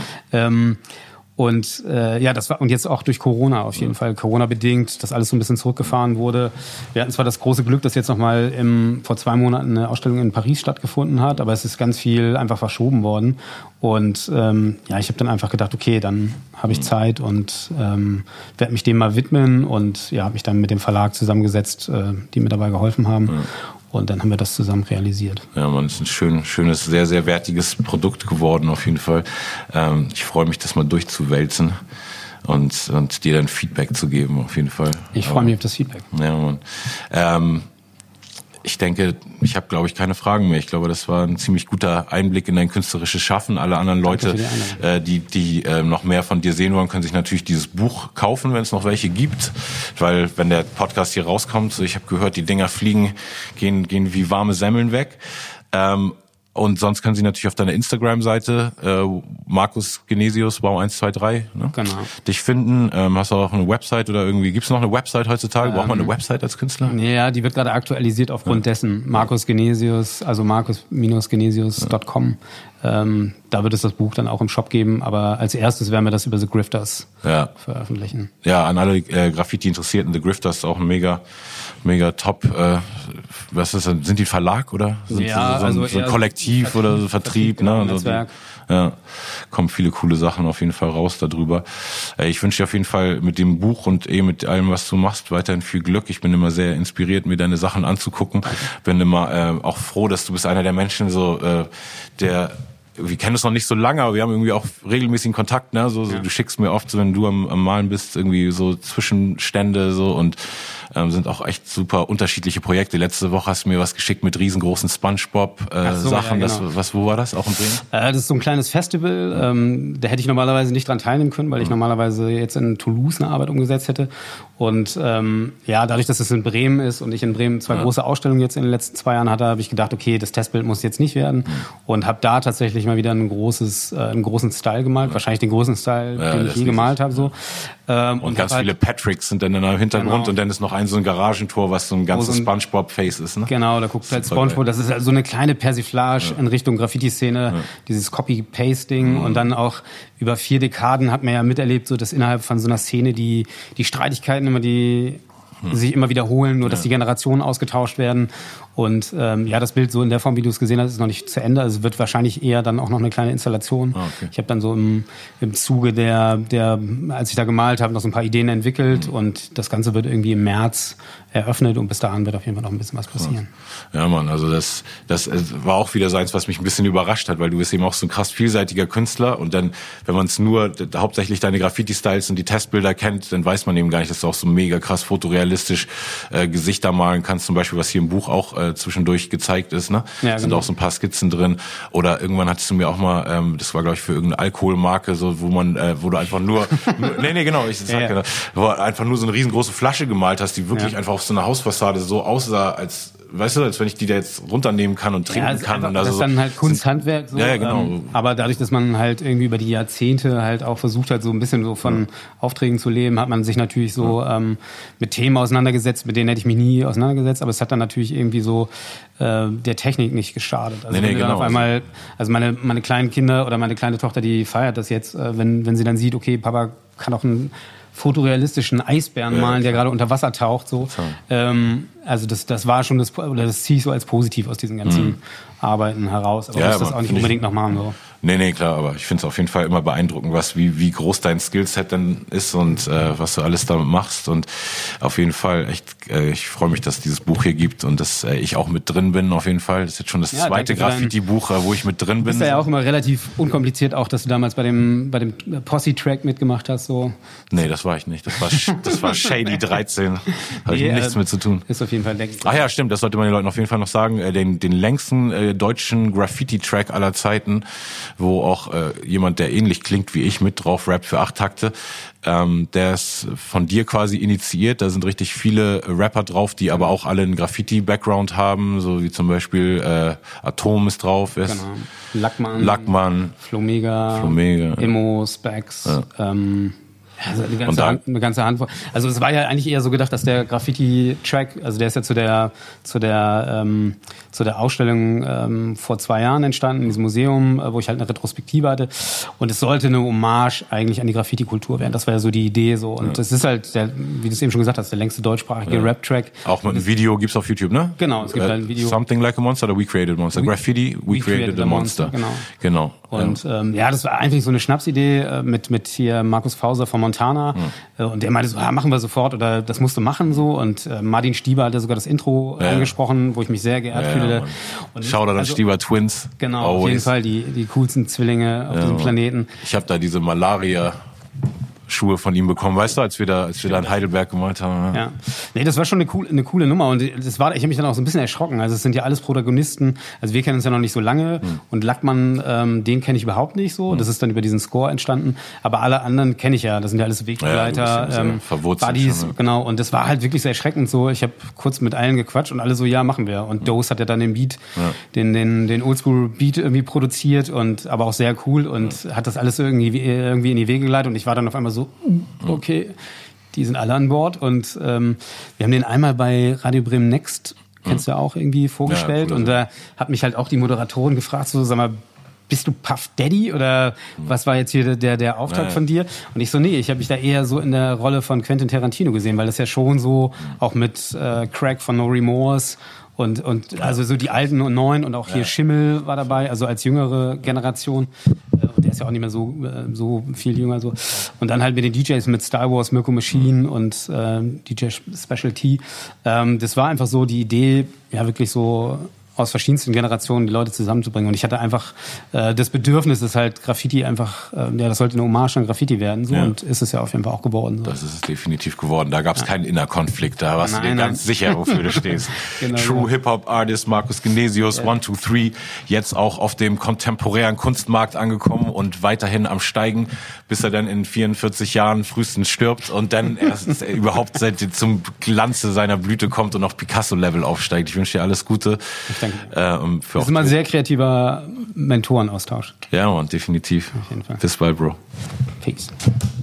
Und das war, und jetzt auch durch Corona auf jeden Fall, Corona-bedingt, dass alles so ein bisschen zurückgefahren wurde. Wir hatten zwar das große Glück, dass jetzt nochmal vor 2 Monaten eine Ausstellung in Paris stattgefunden hat, aber es ist ganz viel einfach verschoben worden. Und ich habe dann einfach gedacht, okay, dann habe ich Zeit und werde mich dem mal widmen und habe mich dann mit dem Verlag zusammengesetzt, die mir dabei geholfen haben. Und dann haben wir das zusammen realisiert. Ja, man, ist ein schönes, sehr, sehr wertiges Produkt geworden auf jeden Fall. Ich freue mich, das mal durchzuwälzen und dir dann Feedback zu geben auf jeden Fall. Ich freue mich auf das Feedback. Ja, man. ich denke, ich habe, glaube ich, keine Fragen mehr. Ich glaube, das war ein ziemlich guter Einblick in dein künstlerisches Schaffen. Alle anderen Leute, die noch mehr von dir sehen wollen, können sich natürlich dieses Buch kaufen, wenn es noch welche gibt. Weil wenn der Podcast hier rauskommt, ich habe gehört, die Dinger gehen wie warme Semmeln weg. Und sonst können Sie natürlich auf deiner Instagram-Seite Markus Genesius Bau 123 genau. dich finden. Hast du auch eine Website oder irgendwie? Gibt's noch eine Website heutzutage? Braucht man eine Website als Künstler? Ja, die wird gerade aktualisiert aufgrund dessen. Markus Genesius, also markus-genesius.com. Da wird es das Buch dann auch im Shop geben, aber als erstes werden wir das über The Grifters veröffentlichen. Ja, an alle Graffiti-Interessierten, The Grifters ist auch ein mega top. Was ist das? Sind die Verlag oder? So ein Kollektiv oder so Vertrieb, ne? Netzwerk. Ja, kommen viele coole Sachen auf jeden Fall raus darüber. Ich wünsche dir auf jeden Fall mit dem Buch und mit allem, was du machst, weiterhin viel Glück. Ich bin immer sehr inspiriert, mir deine Sachen anzugucken. Bin immer auch froh, dass du bist einer der Menschen, wir kennen uns noch nicht so lange, aber wir haben irgendwie auch regelmäßigen Kontakt, ne? Du schickst mir oft, so wenn du am Malen bist, irgendwie so Zwischenstände so und sind auch echt super unterschiedliche Projekte. Letzte Woche hast du mir was geschickt mit riesengroßen SpongeBob-Sachen. Ja, genau. Wo war das? Auch in Bremen? Das ist so ein kleines Festival. Da hätte ich normalerweise nicht dran teilnehmen können, weil ich normalerweise jetzt in Toulouse eine Arbeit umgesetzt hätte. Und dadurch, dass es in Bremen ist und ich in Bremen 2 große Ausstellungen jetzt in den letzten 2 Jahren hatte, habe ich gedacht, okay, das Testbild muss jetzt nicht werden. Und habe da tatsächlich mal wieder einen großen Style gemalt. Wahrscheinlich den größten Style, den ich je gemalt habe. So. Und ganz viele Patricks sind dann im Hintergrund, genau. Und dann ist noch so ein Garagentor, was so ein ganzes SpongeBob-Face ist. Ne? Genau, da guckt halt SpongeBob. Das ist halt so eine kleine Persiflage in Richtung Graffiti-Szene, dieses Copy-Paste-Ding. Und dann auch über 4 Dekaden hat man ja miterlebt, so dass innerhalb von so einer Szene die Streitigkeiten sich immer wiederholen, nur dass die Generationen ausgetauscht werden. Und das Bild so in der Form, wie du es gesehen hast, ist noch nicht zu Ende. Also es wird wahrscheinlich eher dann auch noch eine kleine Installation. Okay. Ich habe dann so im Zuge als ich da gemalt habe, noch so ein paar Ideen entwickelt und das Ganze wird irgendwie im März eröffnet und bis dahin wird auf jeden Fall noch ein bisschen was passieren. Ja, Mann, also das war auch wieder so eins, was mich ein bisschen überrascht hat, weil du bist eben auch so ein krass vielseitiger Künstler und dann, wenn man es nur hauptsächlich deine Graffiti-Styles und die Testbilder kennt, dann weiß man eben gar nicht, dass du auch so mega krass fotorealistisch Gesichter malen kannst, zum Beispiel, was hier im Buch auch zwischendurch gezeigt ist, ne? Ja, sind auch so ein paar Skizzen drin. Oder irgendwann hattest du mir auch mal, das war glaube ich für irgendeine Alkoholmarke, so wo du einfach nur genau, wo du einfach nur so eine riesengroße Flasche gemalt hast, die wirklich einfach auf so einer Hausfassade so aussah, als wenn ich die da jetzt runternehmen kann und trinken kann. Und das ist dann halt Kunsthandwerk. So, ja, genau. Aber dadurch, dass man halt irgendwie über die Jahrzehnte halt auch versucht hat, so ein bisschen so von Aufträgen zu leben, hat man sich natürlich so mit Themen auseinandergesetzt, mit denen hätte ich mich nie auseinandergesetzt. Aber es hat dann natürlich irgendwie so der Technik nicht geschadet. Also genau. Auf einmal, also meine kleinen Kinder oder meine kleine Tochter, die feiert das jetzt, wenn sie dann sieht, okay, Papa kann auch einen fotorealistischen Eisbären malen, der gerade unter Wasser taucht. So. Also das war schon das ziehe ich so als positiv aus diesen ganzen Arbeiten heraus. Aber muss das auch nicht unbedingt noch machen. So. Nee, klar, aber ich finde es auf jeden Fall immer beeindruckend, wie groß dein Skillset dann ist und was du alles damit machst. Und auf jeden Fall echt, ich freue mich, dass es dieses Buch hier gibt und dass ich auch mit drin bin auf jeden Fall. Das ist jetzt schon das zweite Graffiti-Buch, wo ich mit drin bin. Ist ja auch immer relativ unkompliziert, auch dass du damals bei dem Posse-Track mitgemacht hast. So. Nee, das war ich nicht. Das war Shady 13. Habe ich nichts mit zu tun. Ist auf jeden Fall längst. Ach ja, stimmt, das sollte man den Leuten auf jeden Fall noch sagen. Den längsten deutschen Graffiti-Track aller Zeiten, wo auch jemand, der ähnlich klingt wie ich, mit drauf rappt für 8 Takte. Der ist von dir quasi initiiert. Da sind richtig viele Rapper drauf, die aber auch alle einen Graffiti-Background haben, so wie zum Beispiel Atom ist drauf. Genau. Lackmann. Flomega. Immo, Specs. Ja. Also eine ganze Handvoll. Also es war ja eigentlich eher so gedacht, dass der Graffiti-Track, also der ist ja zu der Ausstellung vor 2 Jahren entstanden in diesem Museum, wo ich halt eine Retrospektive hatte. Und es sollte eine Hommage eigentlich an die Graffiti-Kultur werden. Das war ja so die Idee so. Und das ist halt, wie du es eben schon gesagt hast, der längste deutschsprachige Rap-Track. Auch mit einem Video gibt's auf YouTube, ne? Genau, es gibt ein Video. Something Like a Monster oder We Created a Monster. Graffiti, We Created a Monster. Genau. Und das war eigentlich so eine Schnapsidee mit hier Markus Fauser von Montana. Und der meinte so, machen wir sofort oder das musst du machen so. Und Martin Stieber hat ja sogar das Intro angesprochen, wo ich mich sehr geehrt fühle. Shoutout an Stieber Twins. Genau, auf jeden Fall die coolsten Zwillinge auf diesem Planeten. Ich habe da diese Malaria Schuhe von ihm bekommen, weißt du, als wir da in Heidelberg gemalt haben. Ja. Nee, das war schon eine coole Nummer und ich habe mich dann auch so ein bisschen erschrocken. Also es sind ja alles Protagonisten, also wir kennen uns ja noch nicht so lange und Lackmann, den kenne ich überhaupt nicht so. Das ist dann über diesen Score entstanden, aber alle anderen kenne ich ja, das sind ja alles Wegbegleiter, Buddies, genau, und das war halt wirklich sehr erschreckend so. Ich habe kurz mit allen gequatscht und alle so, ja, machen wir. Und Dose hat ja dann den Beat, den Oldschool-Beat irgendwie produziert und aber auch sehr cool und hat das alles irgendwie in die Wege geleitet und ich war dann auf einmal so, okay, die sind alle an Bord und wir haben den einmal bei Radio Bremen Next, kennst du ja auch, irgendwie vorgestellt und da hat mich halt auch die Moderatorin gefragt, so, sag mal, bist du Puff Daddy oder was war jetzt hier der Auftrag von dir? Und ich so, nee, ich habe mich da eher so in der Rolle von Quentin Tarantino gesehen, weil das ja schon so auch mit Craig von No Remorse und also so die alten und neuen und auch hier Schimmel war dabei, also als jüngere Generation. Und der ist ja auch nicht mehr so viel jünger so. Und dann halt mit den DJs mit Star Wars, Mirko Machine und DJ Special T. Das war einfach so die Idee, ja wirklich so aus verschiedensten Generationen die Leute zusammenzubringen. Und ich hatte einfach das Bedürfnis, dass halt Graffiti einfach, das sollte eine Hommage an Graffiti werden. So, und ist es ja auf jeden Fall auch geworden. So. Das ist es definitiv geworden. Da gab es keinen Innerkonflikt. Da warst du dir ganz sicher, wofür du stehst. Genau, True Hip-Hop-Artist Markus Genesius, 123, jetzt auch auf dem kontemporären Kunstmarkt angekommen und weiterhin am Steigen, bis er dann in 44 Jahren frühestens stirbt und dann erst überhaupt zum Glanze seiner Blüte kommt und auf Picasso-Level aufsteigt. Ich wünsche dir alles Gute. Das ist immer ein sehr kreativer Mentorenaustausch. Ja, Mann, definitiv. Auf jeden Fall. Bis bald, Bro. Peace.